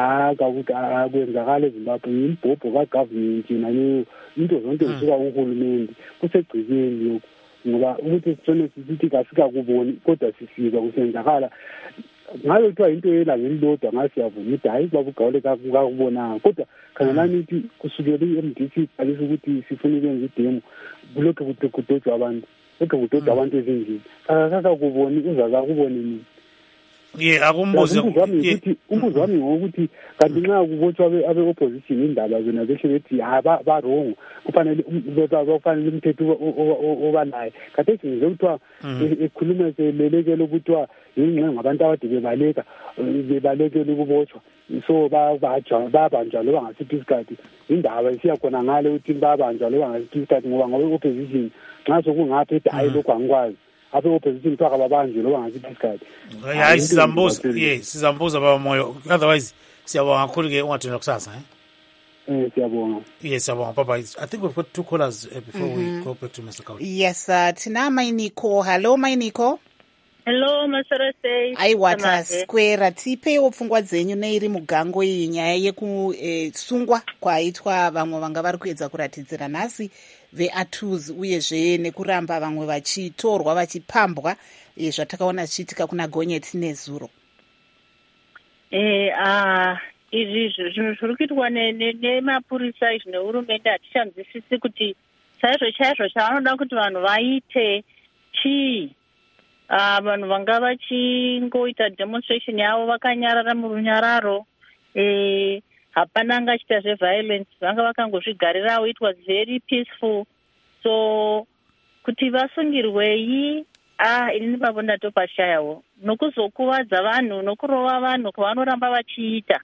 Speaker 13: Akwenzakala eZimbabwe imbhobho kagovernment nayo into zonke zisuka kuhulumende kusegcikeni lokhu ngoba ukuthi sithone sithi kasikakuboni kodwa sifika kusenzakala ngabe kuthiwa into yelanga elilodwa ngasiyavuma ukuthi hayi baba uGawule kakubonanga kodwa khangelani ukuthi kusukela i-MDC iqalisa ukuthi sifuna ukwenza idemo kulokhu kudodwa abantu abantu ezindlini kakakuboni uzakakuboni nini.
Speaker 1: Akumbuze
Speaker 13: umbuzo wami ngokuthi kanti nxa kubotshwa abe-opposition indaba zona behle bethi barongo kufanele umthetho obalayo khathesi ngize kuthiwa ekhuluma selelekele ukuthiwa yingxe ngabantu abade bebalekele ukubotshwa so babanjwa loba ngasiphi isikhathi indaba isiyakhona ngale ukuthi babanjwa loba ngasiphi isikhathi ngoba ngabe-opposition nxa sokungaphi ethi hayi lokhu angikwazi abe-opposition kuthiwa kababanjwe loba ngasiphi isikhathi.
Speaker 1: Hayi sizambuza baba moyo, otherwise siyabonga kakhulu-ke ungathina kusasa.
Speaker 13: Siyabonga.
Speaker 1: Yes, siyabonga baba. I think we've got 2 callers before we go back to Mr. Kaule.
Speaker 2: Yes, tina Mainiko. Hello Mainiko.
Speaker 14: Hello Masarase.
Speaker 2: Aiwata square tipewo pfungwa dzenyu neiri mugango iyi nyaya yekusungwa kwaitwa vamwe vanga vari kuedza kuratidzira nhasi veATUS uyezve nekuramba vamwe vachitorwa vachipambwa zvatakaona zvichiitika kuna Gonyeti nezuro.
Speaker 14: Izvi zvinhu zviri kuitwa nemapurisa izvi nehurumende hatichanzwisisi kuti chaizvo chavanoda kuti vanhu vaite chii. Vanhu vanga vachingoita demonstration yavo vakanyarara murunyararo, hapana angachiita zveviolence, vanga vakangozvigarirawo. It was very peaceful. So kuti vasungirwei inini pavo ndatopashayawo nokuzokuvadza vanhu nokurova vanhu kwavanoramba vachiita.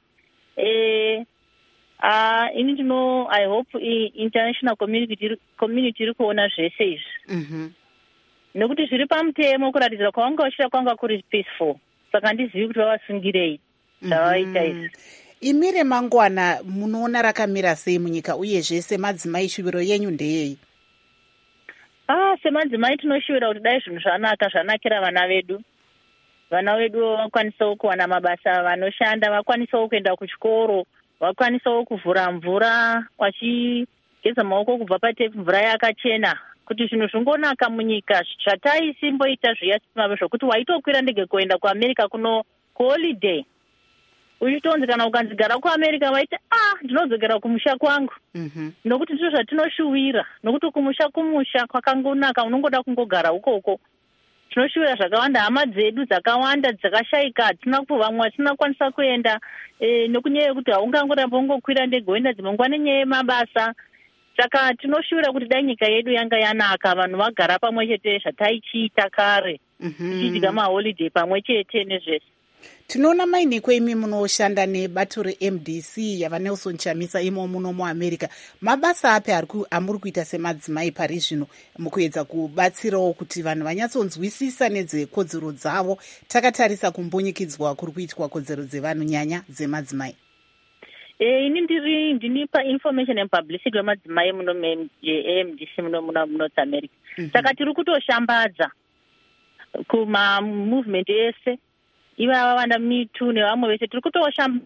Speaker 14: Ini I hope international community iri kuona zvese izvi. nekuti zviri pamutemo kuratidza kwavanga vachita kwanga kuri peaceful, saka handizivi kuti vavasungirei zvavaita izvi.
Speaker 2: Imi remangwana munoona rakamira sei munyika, uyezve semadzimai shuviro yenyu ndeyei?
Speaker 14: Semadzimai tinoshuvira kuti dai zvinhu zvanakira vana vedu vakwanisawo kuwana mabasa, vanoshanda vakwanisawo kuenda kuchikoro, vakwanisawo kuvhura mvura vachigeza maoko kubva patepi, mvura yakachena, kuti zvinhu zvingonaka munyika. Zvataisimboita zviya zvokuti waitokwira ndege kuenda kuAmerica kuno kuholiday, uchitonzi kana ukanzigara kuAmerica waiti ndinozogera kumusha kwangu, nokuti ndizvo zvatinoshuwira, nokuti kumusha kwakangonaka, unongoda kungogara ukoko. Tinoshuwira zvakawanda, hama dzedu dzakawanda dzakashayika, hatina vamwe hatina kukwanisa kuenda nokunyaya yekuti haungangoramba ungokwira ndege woenda dzimangwana nenyaya yemabasa. Saka tinoshuwira kuti dai nyika yedu yanga yanaka, vanhu vagara pamwe chete zvataichiita kare, tichidya maholiday pamwe chete nezvese.
Speaker 2: Tinoona mainiko imi munoshanda nebato reMDC yavaNelson Chamisa imo muno muAmerica. Mabasa api amuri kuita semadzimai pari zvino mukuedza kubatsirawo kuti vanhu vanyatsonzwisisa nedzekodzero dzavo, takatarisa kumbunyikidzwa kuri kuitwa kodzero dzevanhu nyanya dzemadzimai?
Speaker 14: Ini ndinipa information and publicity wemadzimai muno AMDC muno North America. Saka tiri kutoshambadza kuma movement ese, ivava vana mitu nevamwe vese tiri kutoshamba.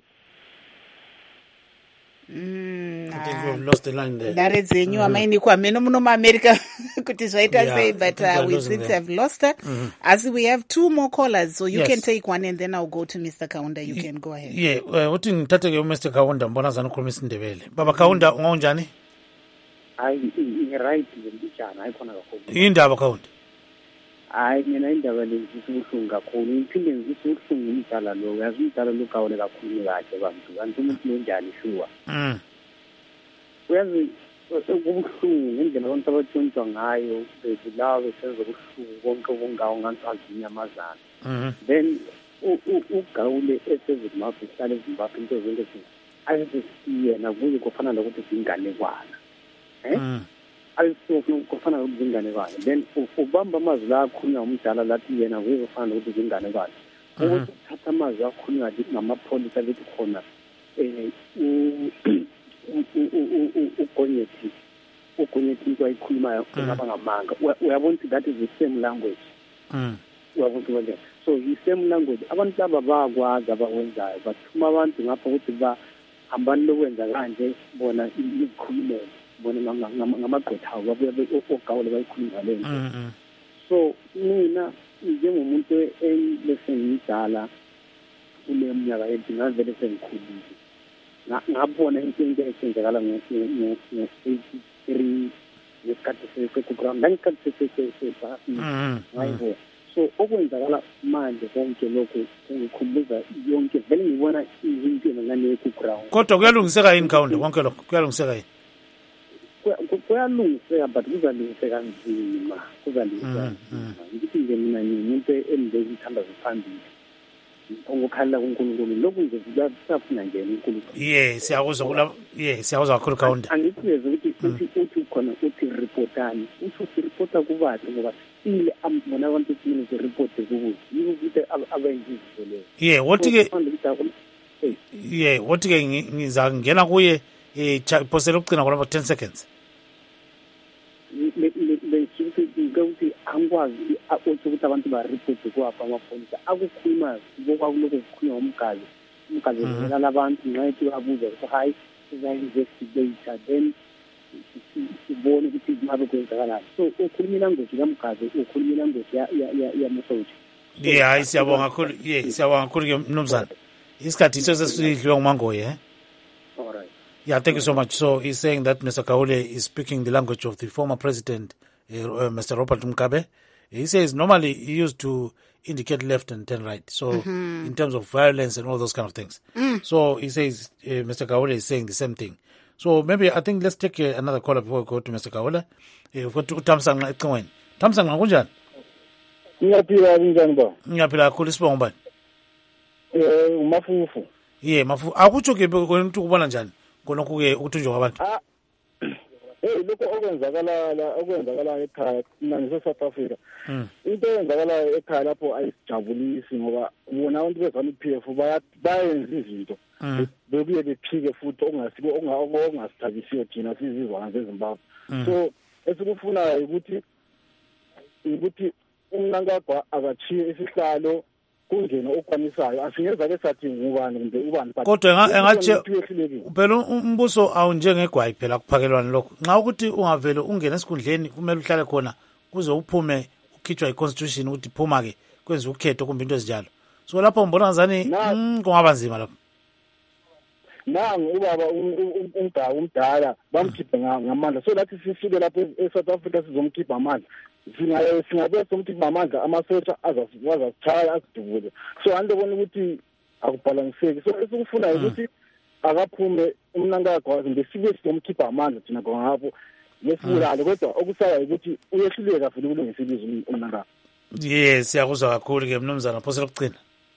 Speaker 2: Nhare dzenyu amainiko ameno muno muAmerica kuti zvaita sei, but we seem to have lost her. As we have two more callers, so you can take one and then I'll go to Mr. Kaunda. You can go ahead.
Speaker 1: Uthi ngithatheke Mr. Kaunda, mbona zana ukhuluma isiNdebele. Baba Kaunda, ungonjani?
Speaker 15: Hayi right ngimbijana ayikhona kakhulu.
Speaker 1: Indaba Kaunda.
Speaker 15: Hayi mina indaba lengisibuhlungu kakhulu, ngiphinde ngisibuhlungu umdala lo, yazi umdala lo kawule kakhulu kahle bantu, kanti umuntu lonjani shuwa. Uyazi ubuhlungu ngendlela abantu abatshontsha ngayo, bebulawa besenza ubuhlungu konke bongawo ngathi inyamazana. Then ugawule esezimbabwe, uhlala eZimbabwe, into zonke ayeziyena kuye kufana nokuthi zinganekwana. Kufana nokuthi zinganekwane. Then ubamba amazwi la akhulunywa umdala lathi yena kuye kufana nokuthi zinganekwane. Ukuthi uthatha amazwi akhulunywa lithi ngamapholisa lithi khona ugonyethi into ayikhulumayo engaba ngamanga. Uyabona ukuthi that is the same language. Uyabona ukuthi so the same language abantu laba bayakwazi abakwenzayo, bathuma abantu ngapha ukuthi bahambani lokwenza kanje, bona ikhulumele, bona ngamagqwetha abo babuye ogawule bayikhuluma lento. So mina njengomuntu lesengidala kule minyaka yethu ngavele sengikhulile, ngabona into esenzakala ngo-83 ngesikhathi sekugram ngesikhathi sesepasi. So okwenzakala manje konke lokho kungikhumbuza yonke, vele ngibona izinto ngane kuground. Kodwa
Speaker 1: kuyalungiseka yini Kaunda konke lokho? Kuyalungiseka yini?
Speaker 15: Kuyalungiseka but kuzalungiseka nzima, kuzalungiseka. Ngithi nje mina ngimuntu engizithanda ziphambili, ngokhala kuNkulunkulu, lokhu nje kusafuna nje uNkulunkulu.
Speaker 1: Siyakuzwa kula, siyakuzwa kakhulu Kaunda.
Speaker 15: Angikuyeza ukuthi khona uthi reportani, uthi reporta kubantu ngoba ile bona abantu kimi ze report kubuzi ukuthi abayizizwe leyo.
Speaker 1: Wothi ke ngiza ngena kuye posela ukucina khona 10 seconds.
Speaker 15: Ukuthi angwazi ukuthi abantu ba report kwapha amapholisa akukhuluma bokwaloku kukhulunywa umkazi labantu ngathi babuza ukuthi hayi siza-investigate then sibone ukuthi ngabe kwenzakalani. So ukhuluma ilanguage kamkazi, ukhuluma ilanguage yamasotsha.
Speaker 1: Hayi siyabonga kakhulu. Siyabonga kakhulu ke mnumzana. Isikhathi sesidliwe ngumangoye.
Speaker 15: All right.
Speaker 1: Thank you so much. So he's saying that Mr. Kaule is speaking the language of the former president, Mr. Robert Mugabe. He says normally he used to indicate left and turn right. So in terms of violence and all those kind of things. So he says Mr. Kaule is saying the same thing. So maybe I think let's take another caller before we go to Mr. Kaule. We've got Tamsang Ecwen. Tamsang kunjani?
Speaker 16: Ngiyaphila kunjani ba?
Speaker 1: Ngiyaphila kakhulu, sibonga bani?
Speaker 16: Umafufu.
Speaker 1: Mafufu. Akutsho ke umuntu kubona njani? Konke ke ukuthunjwa kwabantu.
Speaker 16: lokho okwenzakala ekhaya mina ngise-South Africa into eyenzakalayo ekhaya lapho ayisijabulisi ngoba bona abantu bezanu-P.F bayenza izinto bebuye bephike futhi ongasithabisiyo thina sizizwana zeZimbabwe. So esikufunayo ukuthi uMnangagwa akachiye isihlalo kungena okwanisayo asingezake sathi ngubani kumbe ubani
Speaker 1: kodwa engathi phela umbuso awunjengegwayi phela kuphakelwana lokho nxa ukuthi ungavele ungena esikhundleni kumele uhlale khona kuze uphume ukhitshwa i-constitution ukuthi phuma ke kwenza ukhetho kumbe into ezinjalo. So lapho ngibona ngazani kungaba nzima lapho.
Speaker 16: Nangu ubaba umdala bamkhiphe ngamandla so lathi sifike lapho eSouth Africa sizomkhipha amandla singabe somkhipha amandla amasotsha azasithaya asidubule. So andibona ukuthi akubhalanseki. So esikufunayo ukuthi akaphume uMnangagwa ngesibili somkhipha amandla thina ngapho lesibulale kodwa okusayo ukuthi uyehluleka futhi ukulungisa ilizwe uMnangagwa.
Speaker 1: Yes, siyakuzwa kakhulu ke mnumzana phosela ukucina.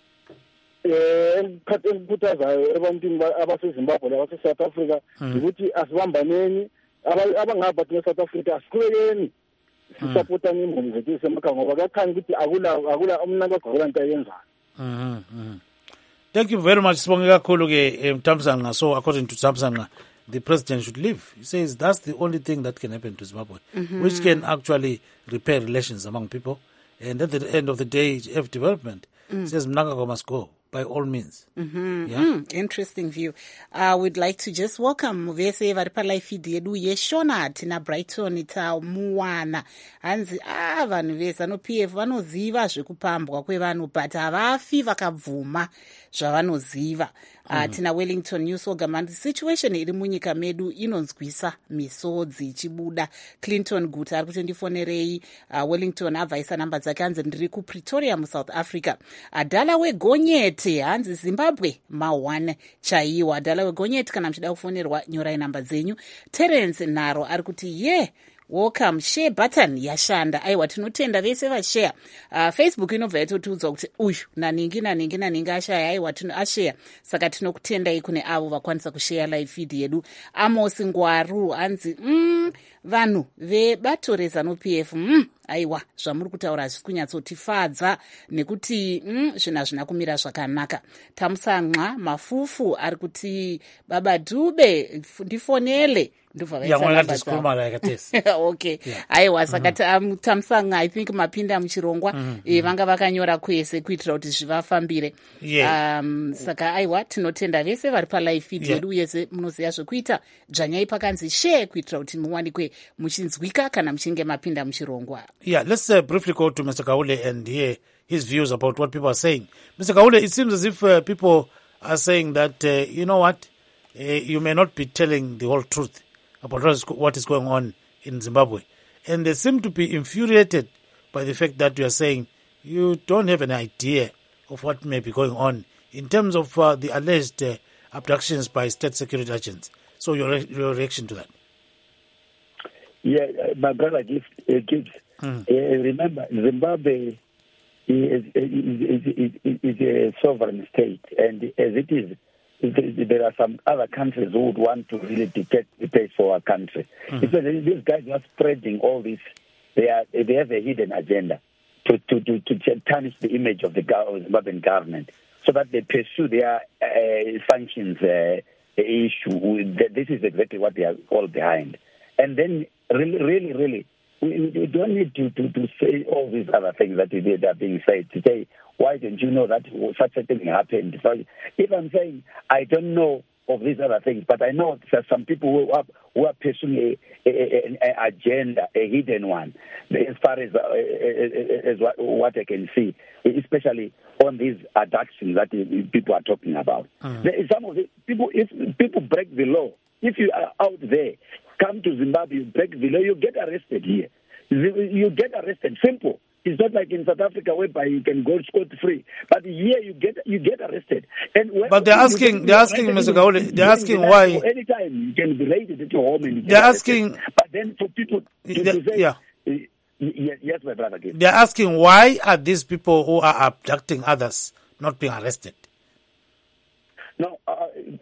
Speaker 16: Engikhuthazayo ebantwini abaseZimbabwe labase-South Africa ukuthi asibambaneni abangaba thina South Africa asiqhubekeni sisapotane ingqondo zethu esemakhaya ngoba kuyakhanya ukuthi akula uMnangagwa akula nto ayenzayo.
Speaker 1: Thank you very much sibonge kakhulu ke Mthamsanqa. So according to Mthamsanqa, the president should leave. He says that's the only thing that can happen to Zimbabwe, which can actually repair relations among people, and at the end of the day have development. Says Mnangagwa must go by all means.
Speaker 2: Interesting view. We'd like to just welcome vese vari palife yedu yeshona tina Brighton ita muwana hanzi vanhu vese ano-P.F vanoziva zvekupambwa kwevanhu but havafi vakabvuma zvavanoziva. Tina Wellington News Ogamandi situation iri munyika medu inonzwisa misodzi ichibuda. Clinton Guta ari kutondifonerei. Wellington abvaisa namba dzake hanzi ndiri kuPretoria muSouth Africa. Adala wegonyeti hanzi Zimbabwe ma1 chaiwa. Adala wegonyeti kana mchida kufonerwa nyorai namba dzenyu. Terence Naro ari kuti welcome share button yashanda. Aiwa tinotenda vese vashare. Facebook inobva yatotiudza kuti uyu naningi ashaya aiwa ashare. Saka tinokutendai kune avo vakwanisa kushare live feed yedu. Amos Ngwaru anzi vanhu vebato rezanu-P.F aiwa zvamuri kutaura hazvisi kunyatsotifadza nekuti zvinhu hazvina kumira zvakanaka. Thamsanqa Mafufu ari kuti baba Dube ndifonele okay. Aiwa saka Thamsanqa I think mapinda muchirongwa vanga vakanyora kwese kuitira kuti zvivafambire. Saka aiwa tinotenda vese vari palive feed yedu uyezve munoziva zvekuita dzvanyai pakanzi share kuitira kuti muwanikwe muchinzwika kana muchinge mapinda muchirongwa.
Speaker 1: Let's briefly go to Mr. Kaule and hear his views about what people are saying. Mr. Kaule, it seems as if people are saying that, you know what, you may not be telling the whole truth about what is going on in Zimbabwe. And they seem to be infuriated by the fact that you are saying you don't have an idea of what may be going on in terms of the alleged abductions by state security agents. So your reaction to that?
Speaker 7: Yeah, my brother Gibbs, remember, Zimbabwe is a sovereign state, and as it is, there are some other countries who would want to really dictate the pace for our country. Because these guys are spreading all this. They have a hidden agenda to tarnish the image of the Zimbabwean government, so that they pursue their sanctions issue. This is exactly what they are all behind. And then, really, we don't need to say all these other things that are being said. To say, why don't you know that such a thing happened? So if I'm saying I don't know of these other things, but I know that some people who are pursuing an agenda, a hidden one, as far as what I can see, especially on these abductions that people are talking about. Some of the people, if people break the law, if you are out there, come to Zimbabwe, you break the law, you get arrested here. You get arrested. Simple. It's not like in South Africa whereby you can go scot-free. But here you get arrested. And
Speaker 1: but they're asking, Mr. Kaule, they're asking why.
Speaker 7: Anytime you can be raided at your home and
Speaker 1: they're asking.
Speaker 7: But then for people to say, yes, my brother.
Speaker 1: They're asking why are these people who are abducting others not being arrested?
Speaker 7: No,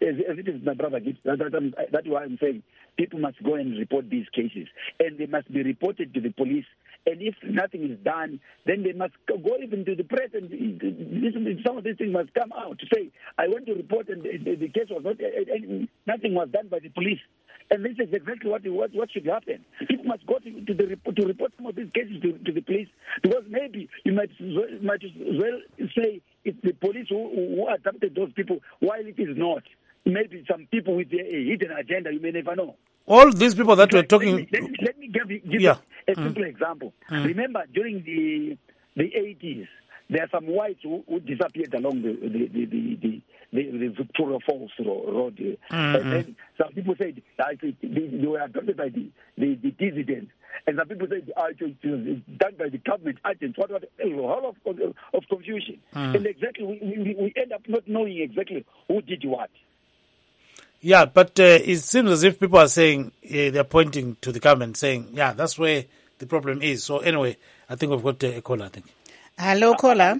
Speaker 7: as it is my brother Gibbs, that's why I'm saying people must go and report these cases, and they must be reported to the police. And if nothing is done, then they must go even to the press, and some of these things must come out to say, I want to report, and the case was not, nothing was done by the police. And this is exactly what should happen. People must go to report some of these cases to the police, because maybe you might as well say it's the police who adopted those people, while it is not. Maybe some people with a hidden agenda, you may never know.
Speaker 1: All these people that we're talking...
Speaker 7: Let me give you a simple example. Remember, during the 80s, there are some whites who disappeared along the Victoria Falls road. And then some people said they were adopted by the dissidents. And some people said it was done by the government agents. What a whole of confusion. And exactly, we end up not knowing exactly who did what.
Speaker 1: Yeah, but it seems as if people are saying, they're pointing to the government, saying, yeah, that's where the problem is. So anyway, I think we've got a caller, I think.
Speaker 2: Hello, caller.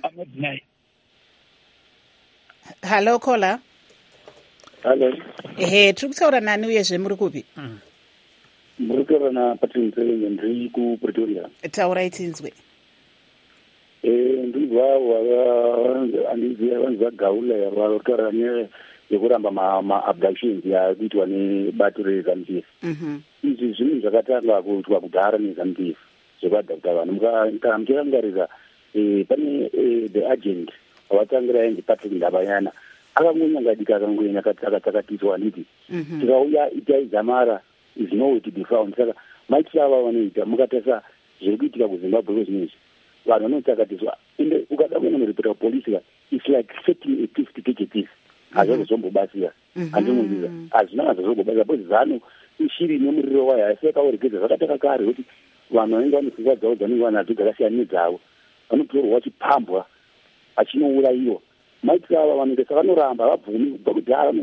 Speaker 2: Hello, caller.
Speaker 17: Hello.
Speaker 2: Tiri kutaura nani uyezve muri kupi?
Speaker 17: Muri kutaura naPatrick Mtsevenye, ndiri kuPretoria.
Speaker 2: Taurai tinzwe.
Speaker 17: Ndinzwa andiziva vanhu vagaula vari kutaura yekuramba ma-abductions yakuitwa nebato reZANU-PF. Izvi zvinhu zvakatanga kuitwa kudhara neZANU-PF zvekwadhakuta vanhu muchirangarira pane the agent wavatangira ainzi Patrick Ndabanyana akangonyangadika akangoenya akatakatiswa handiti tikauya itai zamara is nowhere to be found. Saka maitiro ava vanoita mukatarisa zviri kuitika kuZimbabwe kwezvinezvi vanhu vanotakatiswa ende ukada kuenda muripota polisi it's like setting a piece to take a piece. Hazvazombobatsira handimundiza hazvina hazvazombobatsira bcause ZANU ishiri nemuriro wayo asi yakaoregedza zvakataka kare kuti vanhu vanenge vane pfungwa dzavo dzanenge vanadzo dzakasiyana nedzavo vanotorwa vachipambwa vachinourayiwa maitiro ava vanenge savanoramba vabvumi kubva kudhara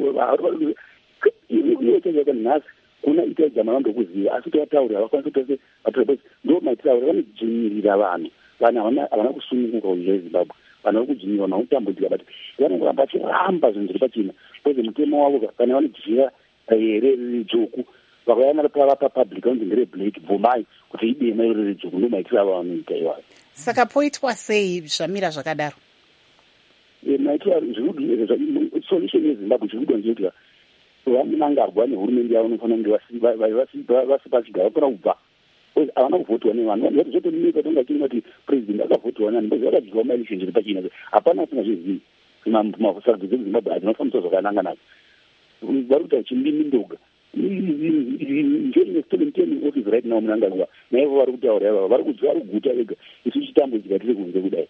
Speaker 17: iwe chaiaka nhasi kuna itai jama vandokuziva asi kuti vatauri havakwanisi kutose vatorwa ndo maitiro avo vanodzvinyirira vanhu havana kusununguka kunyika yeZimbabwe vanhu vari kudzvinyiwa vanhu vanotambudzika but vanongoramba vachiramba zvinhu zviri pachina kweze mutemo wavo kana vanodzvira here riri dzvuku vakayana papublic vanonzi ndereblack bvumai kuti idema iro riri dzvuku ndo maitiro avo vanoita iwayo.
Speaker 2: Saka poitwa sei zvamira zvakadaro?
Speaker 17: Maitiro solution yeZimbabwe zviri kudwa ndezvekuti vanangarwa nehurumende yavo vanofanira kunge vasipachigara vapona kubva havana kuvhotiwa nevanhu zvotonika tonga chiri kuti president akavhotiwa nani bcause vakadyiwa maelection zviri pachina hapana asingazvizivi masarudzo dzezimbabwe hadzinofanisa zvakananga nazo vari kuita chimbimindoga njori nestomenteni office right now munangarwa naivo vari kutaura ivava vari kuguta vega isu chitambudzika tiri kunze kudai.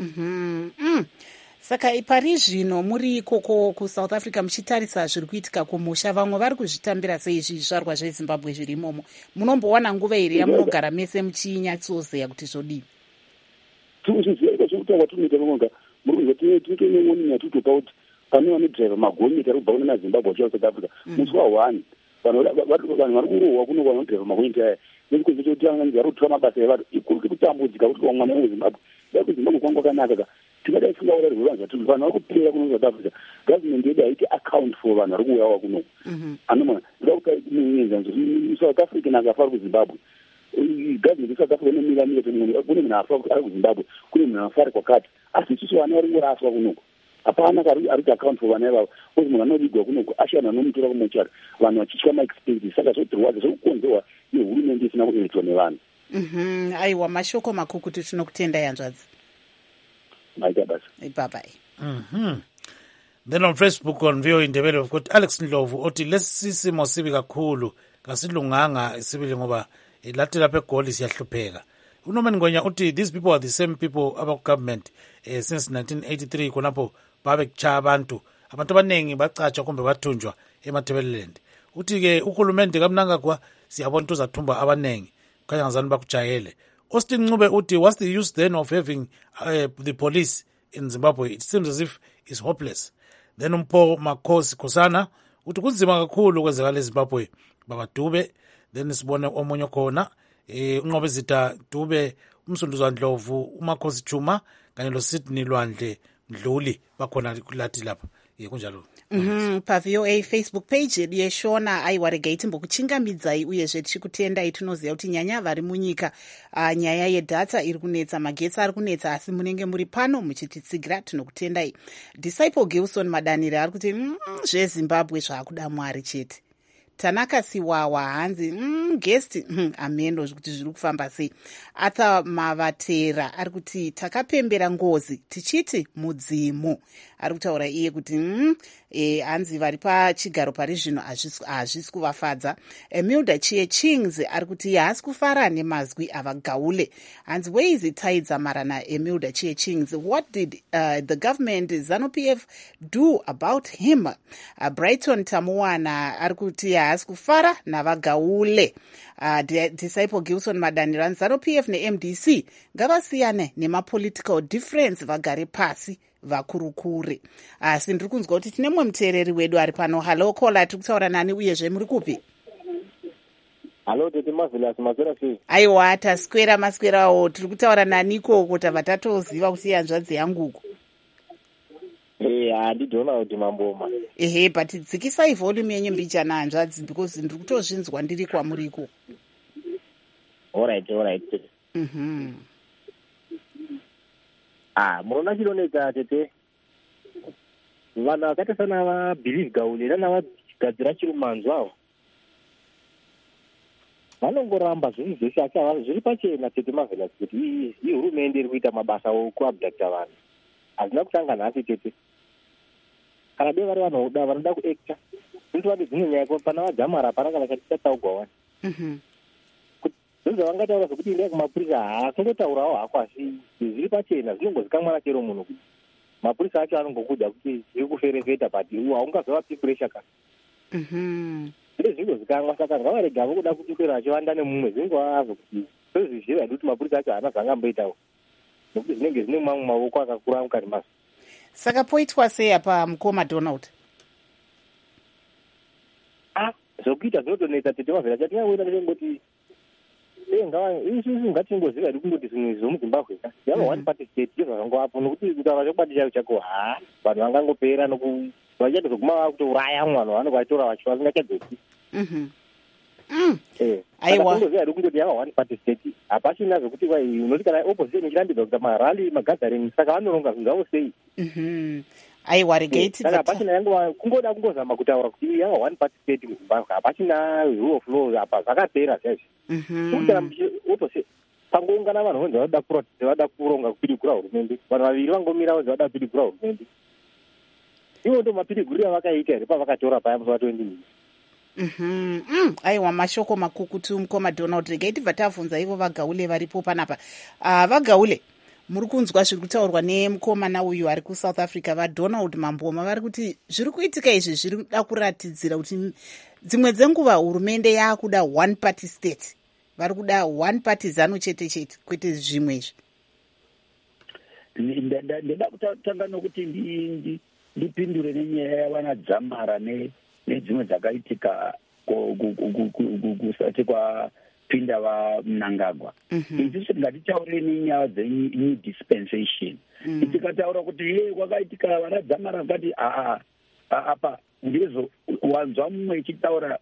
Speaker 2: Saka pari zvino muri ikoko kuSouth Africa muchitarisa zviri kuitika kumusha vamwe vari kuzvitambira sei zvizvarwa zveZimbabwe zviri imomo munombowana nguva here yamunogara mese muchinyatsozeya kuti zvodii?
Speaker 17: Tuzviziva zvekutaura tunoita vamwega muri kunzwa tinenge yatutopa kuti pane vanodhiraivha magonyeti ari kubva kune maZimbabwe achiva South Africa musi wa1 vanhu vari kurohwa kuno vanodhiraivha magonyeti aya nekukunze chekuti vari kutora mabasa evanhu ikuru kutambudzika kuti mwana weZimbabwe dai kuZimbabwe kwanga kwakanaka tingadai tisingaurayirwe vanhu vatiri vanhu vari kupera kuno South Africa government yedu haiti account for vanhu vari kuuyawa kuno anomana ndida kuti South African akafa ari kuZimbabwe government yeSouth Africa inomiramira kuti kune munhu afa ari kuZimbabwe kune munhu afa ari kwakati asi isusu vana vari kuraswa kunoko hapana ari kuti account for vana ivavo kuti munhu anovigwa kunoko ashiyana anomutora kumochari vanhu vachitya maexpenses saka zvotirwadza zvokukonzerwa nehurumende isina kuitwa nevanhu.
Speaker 2: Aiwa mashoko makukutu tinokutenda yanzvadzi.
Speaker 17: Maita basa.
Speaker 2: Bye-bye.
Speaker 1: Then on Facebook on VOA Indebele we've got Alex Ndlovu othi lesisimo sibi kakhulu kasilunganga isibili ngoba lathi lapha eGoli siyahlupheka. UNorman Ngonya uthi these people are the same people about government since 1983 khonapho babe kuchaya abantu abaningi bacatshwa kumbe bathunjwa eMatabeleland. Uthi ke uhulumende kamnangagwa siyabona ukuthi uzathumba abaningi kanye ngazani bakujayele. Austin Ncube uthi what's the use then of having the police in Zimbabwe? It seems as if it's hopeless. Then Mpho Makhosi Khosana uthi kunzima kakhulu kwenzekala eZimbabwe baba Dube. Then sibone omunye khona uNqobezitha Dube, uMsunduzwa Ndlovu, uMakhosi Chuma kanye lo Sydney Lwandle Mdluli bakhona lathi lapha. kunjalo.
Speaker 2: Pa-VOA Facebook page yedu yeshona aiwa regai timbokuchingamidzai uyezve tichikutendai. Tinoziva kuti nyanya vari munyika nyaya yedhata iri kunetsa, magetsi ari kunetsa, asi munenge muri pano muchititsigira, tinokutendai. Disciple Gilson Madanire ari kuti zveZimbabwe zvaakuda Mwari chete. Tanaka Siwawa hanzi guest ameno kuti zviri kufamba sei. Arthur Mavatera ari kuti takapembera ngozi tichiti mudzimu. Ari kutaura iye kuti hanzi vari pachigaro pari zvino hazvisi kuvafadza. Emilda Chie Chings ari kuti haasi kufara nemazwi avagaule. Hanzi weizi taidza na Emilda Chie Chings, what did the government ZANU-PF do about him? Brighton Tamuwana ari kuti haasi kufara navagaule. Disciple Gilson Madanira, ZANU-PF ne-MDC ngavasiyane nema-political difference, vagare pasi vakurukure. Asi ndiri kunzwa kuti tine mumwe muteereri wedu ari pano. Halo kola, tiri kutaura nani uyezve muri kupi?
Speaker 18: Halo tete Marvelous, maswera sei?
Speaker 2: Aiwa, taswera maswerawo. Tiri kutaura nani ikoko tabva tatoziva kuti hanzvadzi yangu uko.
Speaker 18: Handidhona kuti mamboma.
Speaker 2: Ehe, but dzikisai volume yenyu mbichana hanzvadzi, because ndiri kutozvinzwa ndiri kwamuriko.
Speaker 18: Alright. Munoona chinonetsa tete, vanhu vakaita sana vaBelieve Gaule nanavagadzira chirumanzwa avo vanongoramba zvinhu zvese asi zviri pachena tete Marvelous kuti iyi hurumende iri kuita mabasa okuabducta vanhu. Hazina kutanga nhasi tete. Kana dei vari vanhu vanoda kuacta zvinotovati dzimwe nyaya pana vadzamara pana kana chatitaugwa wani zvinhu zvavangataura zvokuti endai kumapurisa haasongotaurawo hako, asi zviri pachena zvinongozikamwana chero munhu kuti mapurisa acho anongokuda kuti zviri kuferefeta but haungazovapi puresha kana zvine zvingozikamwa. Saka ngavarega vokuda kuti kwero achivanda nemumwe zvingovazo kuti sezvizvira kuti mapurisa acho haana zvangamboitawo nokuti zvinenge zvine mamwe mavoko akakura mukati mazvo.
Speaker 2: Saka poitwa sei apa mukoma Donald?
Speaker 18: Zvokuita zvinotonetsa tete Marvelous. Chatingaoita ndechengoti isusu ngatingoziva kuti kungoti zvinhu zvomuZimbabwe yava one party state ndizvo zvangovapo, nokuti kutaura chokwadi chaivo chako vanhu vangangopera vachitozoguma vakutouraya vanhu vanenge vachitora vacho vasingachadzoki.
Speaker 2: Aiwa,
Speaker 18: kungoziva kuti kungoti yava one party state hapachina zvokuti unoti kana opposition ichirambidza kuita marali magathering, saka vanoronga zvinhu zvavo sei.
Speaker 2: Aiwa, regaiti
Speaker 18: saka hapachina yangu kungoda kungozama kutaura kuti yava one party state muZimbabwe, hapachina rule of law apa zvakapera chaizvo. Pangoungana vanhu venzi vada kuronga kupirigura hurumende, vanhu vaviri vangomira venzi vada kupirigura hurumende, ivo ndo mapiriguriro avakaita here pavakatora paya musi wa20.
Speaker 2: Aiwa, mashoko makukutu mukoma Donald. Regai tibva tabvunza ivo vagaule varipo panapa. Vagaule, muri kunzwa zviri kutaurwa nemukomana uyu ari kuSouth Africa vaDonald Mamboma, vari kuti zviri kuitika izvi zviri kuda kuratidzira kuti dzimwe dzenguva hurumende yaakuda one party state, vari kuda one party ZANU chete chete kwete zvimwe izvi.
Speaker 7: Ndida kutanga nokuti ndipindure nenyaya yavana Dzamara nedzimwe dzakaitika kusati kwapinda vaMnangagwa. Isusu ngatitaure nenyaya dzenew dispensation. Tikataura kuti kwakaitika vana Dzamara vakati apa ndizvo wanzwa mumwe echitaura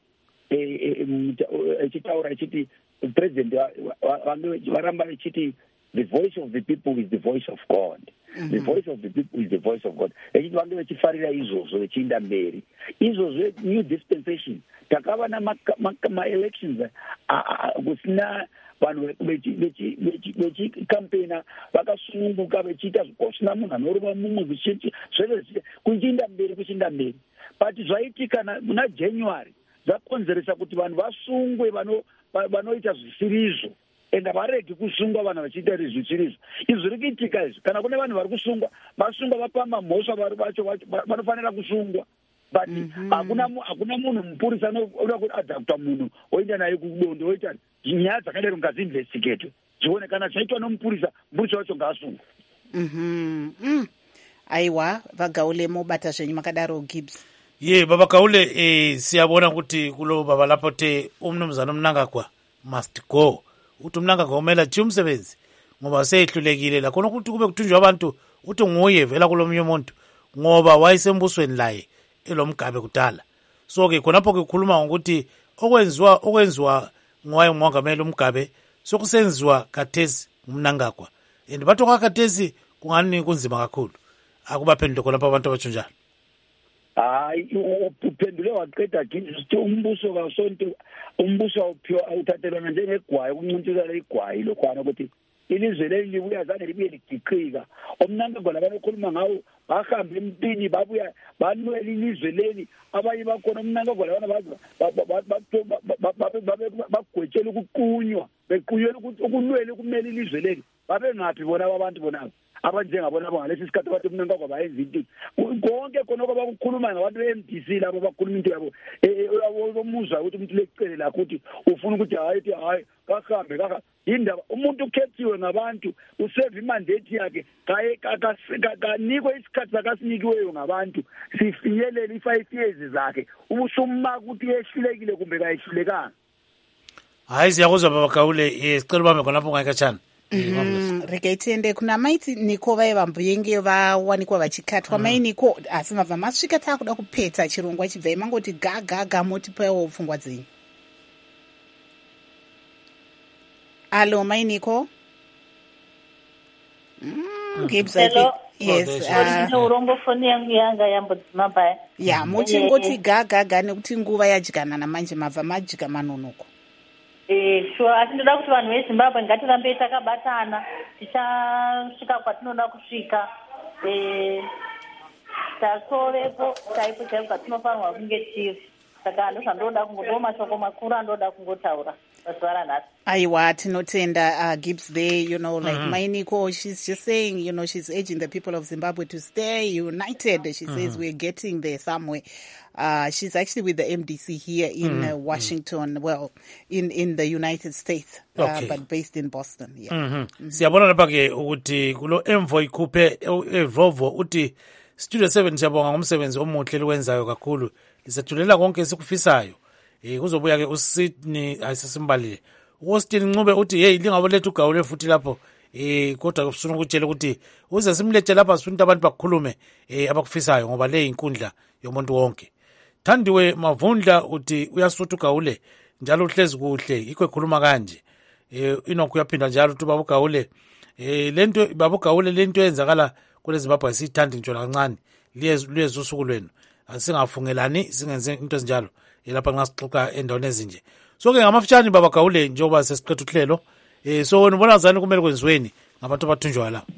Speaker 7: echiti president varamba vechiti the voice of the people is the voice of God. The voice of the people is the voice of God. Echiti vange vechifarira izvozvo vechienda mberi. Izvozvo new dispensation takava namaelections kusina vanhu vechikampena vakasununguka vechiita kusina munhu anorova mumwe kuchienda mberi. But zvaitika muna January zvakonzeresa kuti vanhu vasungwe vanoita zvisirizvo enda varege kusungwa vanhu vachiita zvisirizo. Izvi zviri kuitika izvi. Kana kune vanhu vari kusungwa vasungwa vapamba mhosva vari vacho vanofanira kusungwa, but hakuna munhu mupurisa anoda kuti adhakuta munhu oenda naye kudondo oita nyaya dzakadaro ngadziinvestigate zvione kana zvaitwa nomupurisa wacho ngaasungwa.
Speaker 2: Aiwa, vagaule mobata zvenyu makadaro Gibbs.
Speaker 1: Baba Gaule, siyabona kuti kulo baba lapote umnumzana Mnangagwa must go. Uthi uMnangagwa umela nje umsebenzi ngoba sehlulekile la khona ukuthi kube kuthunjwa abantu uthi nguye vela kulomnye umuntu ngoba wayesembusweni laye elomgabe kudala. So ke khonapho kukhuluma ngokuthi okwenziwa ngowayengumongameli umgabe sokusenziwa kathesi ngumnangagwa, and batho kwakathesi kungani kunzima kakhulu. Akubaphendule khonapho abantu abatsho njalo.
Speaker 7: Hayi, uphendule waqeda ngithi umbuso kaSonto, umbuso awuphiwa awuthathelwana njengegwayi, ukuncintisana igwayi lokhwana ukuthi ilizwe leli libuya zane libuye ligiqika. Omnangagwa labantu okhuluma ngawo bahamba empini babuya banwela ilizwe leli, abanye bakhona omnangagwa labantu bagwetshela ukuqunywa, bequnyela ukuthi ukunwela kumele ilizwe leli. Babe ngaphi bona abantu bonabo abanjengabona ngalesi sikhathi abantu umnangagwa bayenza into konke khona okukhuluma ngabantu be-MDC labo bakhuluma into yabo omuzwa ukuthi umuntu lecele lakho ukuthi ufuna ukuthi hayi kahambe indaba. Umuntu ukhethiwe ngabantu, useva imandate yakhe, kanikwe isikhathi sakasinikiweyo ngabantu, sifinyelele i-5 years zakhe, ubusumaka ukuthi yehlulekile kumbe kayehlulekanga.
Speaker 1: Hayi, siyakuzwa baba Gaule, sicela ubambe khonapho ngayikatshana.
Speaker 2: Rekaitende kuna maiti niko vaye vambuyenge vawanikwa vachikatwa mainiko asi mabva masvika takuda kupedza chirongwa chibva mangoti gaga motipewo pfungwa dzenyu. Alo mainiko.
Speaker 14: Hello. Yes. Urongofoni yangu yanga yambodzimabaya.
Speaker 2: Ya muchingoti gaga nekuti nguva yadyana namanje mabva madyika manonoka.
Speaker 14: Sure, asi ndoda kuti vanhu veZimbabwe ngatirambe takabatana, tichasvika kwatinoda kusvika. Tasovepo chaipo kwatinofanirwa kunge tiri. Saka ndozvandoda kungotaura mashoko makuru andoda kungotaura pazuva ranhasi.
Speaker 2: Aiwa, tinotenda Gibbs there, like Mainiko, she's just saying, she's urging the people of Zimbabwe to stay united. She says we're getting there somewhere. She's actually with the MDC here in Washington, well, in the United States, but based in Boston. Yeah.
Speaker 1: Siyabona lapha ke ukuthi kulo envoy ikhuphe evovo uthi Studio 7 siyabonga ngomsebenzi omuhle lokwenzayo kakhulu. Lisethulela konke sikufisayo. Kuzobuya ke uSydney ayisesimbalile. uAustin Ncube uthi hey lingabo lethu uGawule futhi lapho kodwa kusuna ukutshela ukuthi uze simlethe lapha sifuna abantu bakukhulume abakufisayo ngoba le inkundla yomuntu wonke. Thandiwe Mavundla uthi uyasutha uGawule njalo uhlezi kuhle ikho ekhuluma kanje. Inokho uyaphinda njalo uthi baba uGawule lento baba uGawule lento yenzakala kule Zimbabwe sithanda intshona kancane liyeza usuku lwenu asingafungelani singenze into ezinjalo lapha ngasixoxa endaweni ezinje. So ke ngamafutshane baba Gawule njengoba sesiqetha uhlelo so wena ubona zani kumele kwenziweni ngabantu abathunjwa la?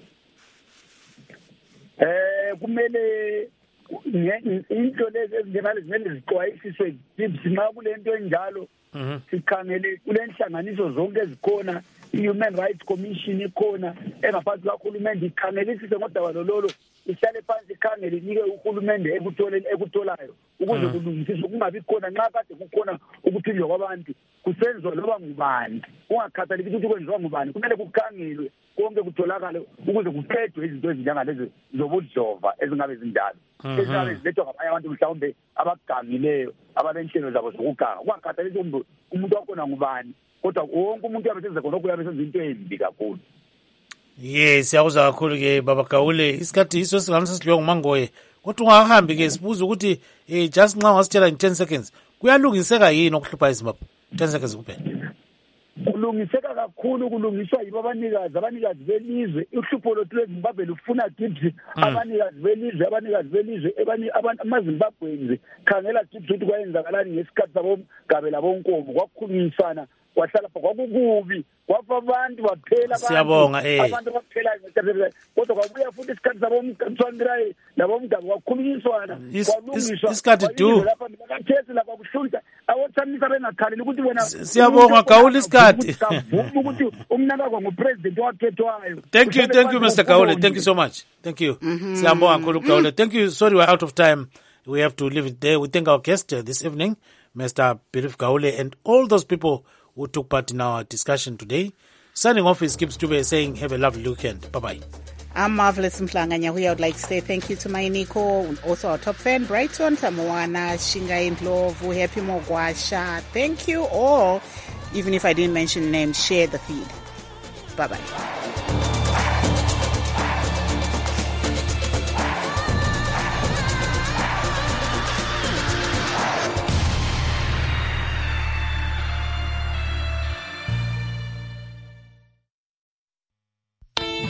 Speaker 7: Kumele into lezi ezinjalo zimele zixwayisiswe nxa kulento enjalo sikhangele kule nhlanganiso zonke ezikhona, i-Human Rights Commission ikhona engaphansi kahulumende ikhangelisise ngodaba lolo, ihlale phansi ikhangele inike uhulumende ekutolayo ukuze kulungisiswe kungabi khona nxa kade kukhona ukuthunjwa kwabantu kusenziwa loba ngubani, ungakhathaleki ukuthi kwenziwa ngubani, kumele kukhangelwe konke kutholakale ukuze kuqedwe izinto ezinjengalezi zobudlova ezingabe zindalo ezingabe zilethwa ngabanye abantu mhlawumbe abagangileyo abanenhlelo zabo zokuganga. Ungakhathaleki umuntu wakhona ngubani, kodwa wonke umuntu uyabesenza khona okuyabe senza into embi kakhulu.
Speaker 1: Yes, siyakuzwa kakhulu ke baba Gawule, isikhathi iso singasesidliwe ngumangoye, kodwa ungahambi ke sibuza ukuthi just nxa ngasitshela in 10 seconds kuyalungiseka yini okuhlupha eZimbabwe? 10 seconds kuphela.
Speaker 7: Kulungiseka kakhulu, kulungiswa yibo abanikazi belizwe. Uhlupho lwethu lweZimbabwe lufuna Gibbs, abanikazi belizwe amaZimbabweans khangela Gibbs ukuthi kwayenzakalani ngesikhathi saboMgabe labonkomo, kwakhulumisana kwahlala kwakukubi, kwafa abantu baphela abantu baphela kodwa kwabuya futhi isikhathi sabomtswandirayi labomgabe kwakhulunyiswana kwalungiswa
Speaker 1: isikhathi du
Speaker 7: lapha bakathesi lapha kuhlunta awothamisa bengakhaleli ukuthi wena
Speaker 1: siyabonga Gawule isikhathi
Speaker 7: ukuthi umnakakwa ngupresident wakhethwayo.
Speaker 1: Thank you Mr. Gawule, thank you so much. Thank you. Siyabonga kakhulu Gawule. Thank you. Sorry we're out of time. We have to leave it there. We thank our guest this evening, Mr. Belief Gawule, and all those people who took part in our discussion today. Signing off is Gibbs Dube saying have a lovely weekend. Bye-bye.
Speaker 2: I'm Marvelous Mhlanga. I would like to say thank you to my Nico, also our top fan, Brighton, Tamuana, Shinga Indlovu, Happy Mogwasha. Thank you all. Even if I didn't mention names, share the feed. Bye-bye.